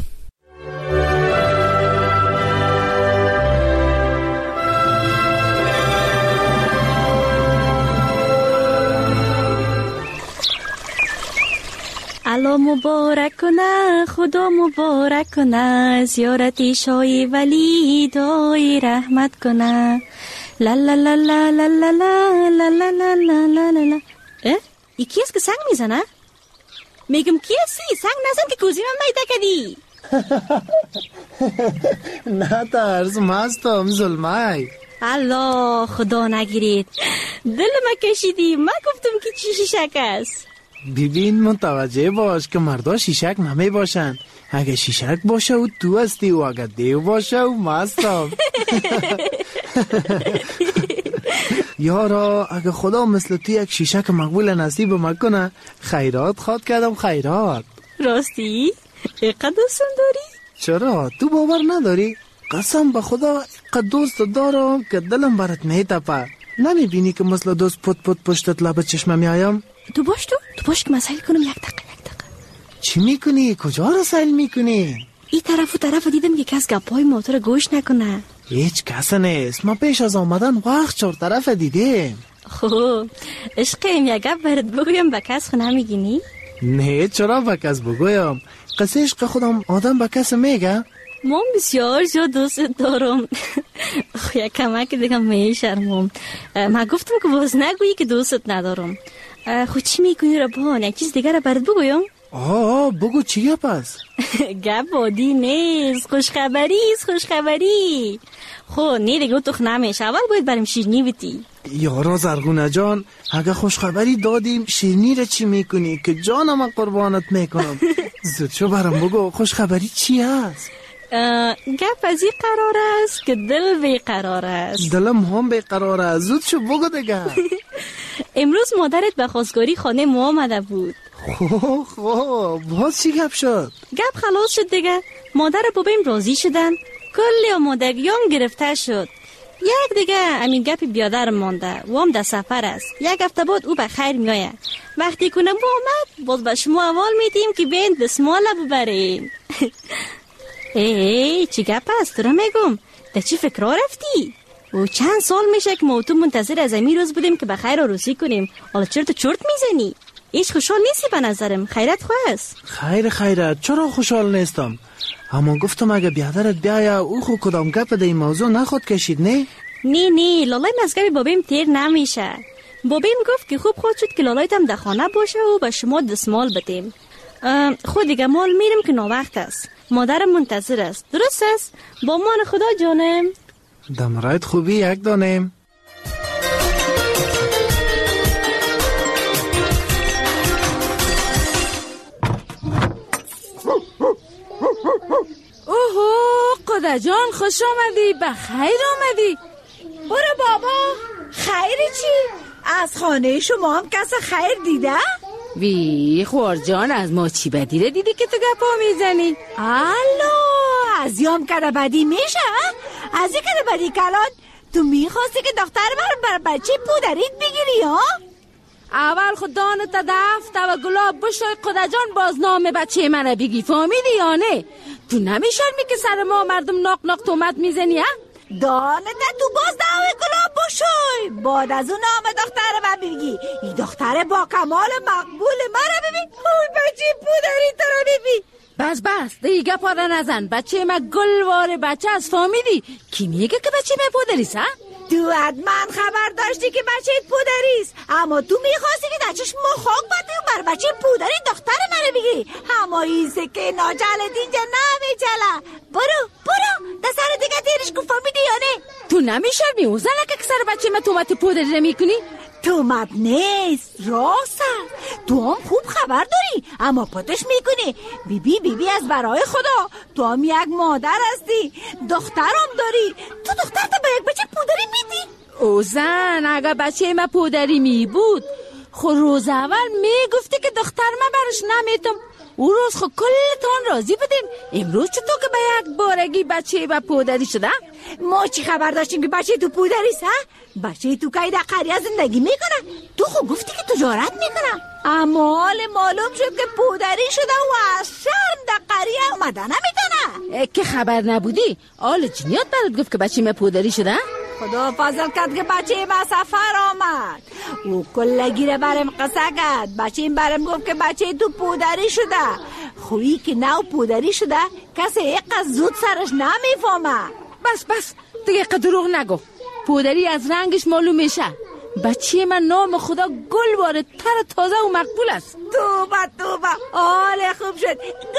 الله مبارک کنه، خدا مبارک کنه، زیارتی شای ولی دعای رحمت کنه. لا لا لا لا لا لا لا لا لا لا لا لا لا. ای کیست که سنگ میزنه؟ میگم کیستی؟ سنگ نزن که کوزی من میده کدی. نه ترس، مستم زلمه. الله خدا نگیرید، دل ما کشیدی. من گفتم که چی شیشک است. ببین متوجه باش که مردا شیشک نمی باشن. اگه شیشک باشه و تو هستی و اگه دیو باشه و مستم. یارا اگه خدا مثل تو یک شیشک مقبول نصیب مکنه، خیرات خواد کردم خیرات. راستی؟ اینقدر دوستم داری؟ چرا؟ تو باور نداری؟ قسم به خدا اینقدر دوست دارم که دلم برات میتپه. نمیبینی که مثل دوست پت پت پشتت لب چشمه میایم؟ تو باش که مسائل کنم. یک دقیقه چی میکنی؟ کجا رو سیل میکنی؟ این طرف دیدم که کس گپای موتور گوش نکنه. هیچ کس نیست. ما پیش از آمدن وقت 4 طرف دیدیم. خوب عشقیم، یک گپ برات بگویم به کس خو نمیگینی؟ نه چرا به کس بگویم؟ قصه عشق خودم آدم به کس میگه؟ من بسیار زیاد دوست دارم. یک کمک دیگه میشرمم. من گفتم که باز نگویی که دوستت ندارم. خود چی میکنی ربان؟ یک چیز دیگه را برات بگویم؟ بگو چیه پس؟ گپ عادی نیست، خوشخبری است، خوشخبری. خب نه دیگه تو نمیشه، اول باید بریم شیرینی بتی. یارا زرغونه جان، اگه خوشخبری دادیم شیرینی را چی میکنی که جانم قربانت میکنم؟ زود شو برام بگو خوشخبری چی هست؟ گپ از این قرار است که دل بیقرار است. دلم هم بیقرار است، زود شو بگو دیگه. امروز مادرت به خواستگاری خانه ما آمده بود. خب باز چی گپ شد؟ گپ خلاص شد دیگه. مادر بابیم راضی شدن، کلی آمادگیام گرفته شد. یک دیگه امین گپی بیادر مانده و هم در سفر است. یک هفته بعد او به خیر میآید. وقتی کنم با آمد باز به شما اول میدیم که بین دستماله ببرین. ای چی گپ است؟ تو را میگم در چی فکر رفتی؟ و چند سال میشه که ما تو منتظر از این روز بودیم که به خیر آروسی کنیم. حالا چرا تو چرت میزنی؟ هیچ خوشحال نیستی به نظرم. خیرت خواست؟ خیرت چرا خوشحال نیستم؟ اما گفتم اگه بیادرت بیاید او خود کدام گپ در این موضوع نخواد کشید نه؟ نه لالای مزگب بابیم تیر نمیشه. بابیم گفت که خوب خود شد که لالایت هم در خانه باشه و به شما دستمال بدیم. خود دیگه مال میرم که ناوقت است. مادرم منتظر است. درست است؟ با مان خدا جانم. دمرایت خوبی یک دانم. اوهو قدا جان خوش آمدی، بخیر آمدی. برو بابا. خیر چی؟ از خانه شما هم کس خیر دیده؟ وی خوار جان از ما چی بدی دیدی که تو گپا میزنی؟ الو از یام کده بدی میشه؟ از این کده بدی کلان تو میخواستی که دختر بر بچه پودریت بگیری ها؟ اول خودانو تا دفت و گلاب بشوی قدا جان بازنامه بچه منو بگی، فهمیدی یا نه؟ تو نمیشرمی که سر ما مردم ناق تومت میزنی ها؟ دانه تو باز دعوه گلاب بشوی بعد از اون نام دختر من بگی این دختر با کمال مقبول من ببین. اون بچه پودری تو رو ببین. بس دیگه پاره نزن. بچه من گلوار بچه از، فهمیدی؟ کی میگه که بچه من پودریست ها؟ تو حتما خبر داشتی که بچه پودریست، اما تو میخواستی که دچش مخاک بدی و بر بچه پودری دختر من بگی. اما این سکه ناجلت اینجا نمیچله. برو در سر دیگه تیرش کن، فهمیدی یا نه؟ تو نمیشرمی او زنه که سر بچه من تومت پودری نمیکنی؟ تومت نیست، راست. تو هم خوب خبر داری اما پتش میکنی. بیبی از برای خدا تو هم یک مادر هستی، دخترم داری. تو دخترت به یک بچه پودری میدی؟ او زن اگه بچه من پودری می بود خو روز اول میگفتی که دختر من برش نمیتم. او روز خو کلتان راضی بودین. امروز چطور که به یک بارگی بچه با پودری شده؟ ما چی خبر داشتیم که بچه تو پودریست ها؟ بچه تو که در قریه زندگی میکنه. تو خو گفتی که تجارت میکنه، اما حال معلوم شد که پودری شده و از شرم در قریه اومده نمیتونه. که خبر نبودی؟ آل جنیات برات گفت که بچه من پودری شده؟ خدا فضل کرد که بچه ما سفر آمد. او کلگیره برم قصه کرد. بچه این برم گفت که بچه تو پودری شده. خویی که نو پودری شده کسی یک زود سرش نمیفهمه. بس دیگه دروغ نگو. پودری از رنگش معلوم میشه. بچه من نام خدا گل واره تر تازه و مقبول است. توبه حال خوب شد.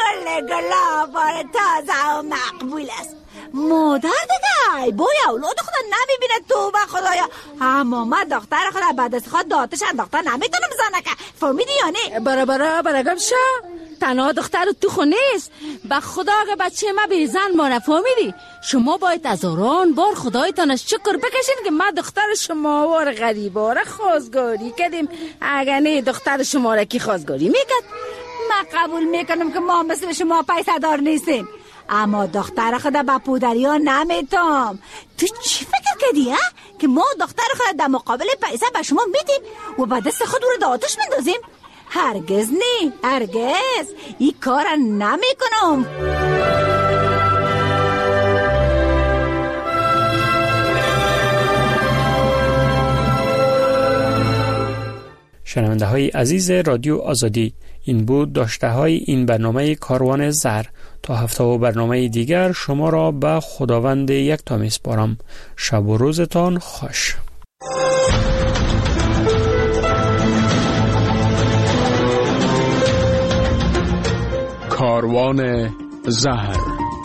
گل واره تازه و مقبول است. مادر دیگه بای اولاد خدا نمیبینه. توبه خدایا. اما من دختر خدا بعد از خود داتش انداخته نمیتونم بزنه که، فهمیدی یا نه؟ برا گم شا. تنها دختر تو خونه نیست، به خدا که بچه ما به زن مانه، فهمیدی؟ شما باید از آران بار خدایتان شکر بکشین که ما دختر شما وار غریباره خواستگاری کردیم. اگر نه دختر شما را کی خواستگاری میکرد؟ من قبول میکنم که ما مثل شما پیسه دار نیستیم، اما دختر خدا با پودری ها نمیتم. تو چی فکر کردی ها؟ که ما دختر خدا در مقابل پیسه به شما میدیم و با دست خود رو داتش مندازیم؟ هرگز نه، هرگز این کار نمیکنم. شنونده های عزیز رادیو آزادی، این بود داشته های این برنامه کاروان زهر. تا هفته و برنامه دیگر شما را به خداوند یکتا میسپارم. شب و روزتان خوش. کاروان زهر.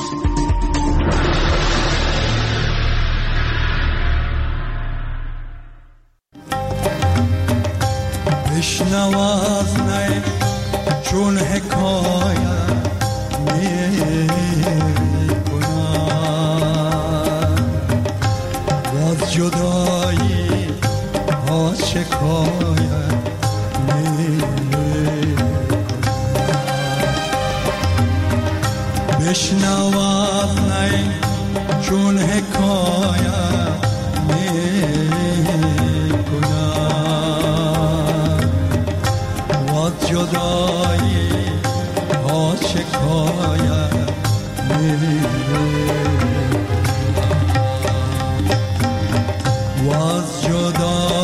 بشنو از نی چون حکایت میکنم و از جدایی ها شکایت میکنم. بشنو از نی چون حکایت جدایی ها شکایت می‌کنم و از جدایی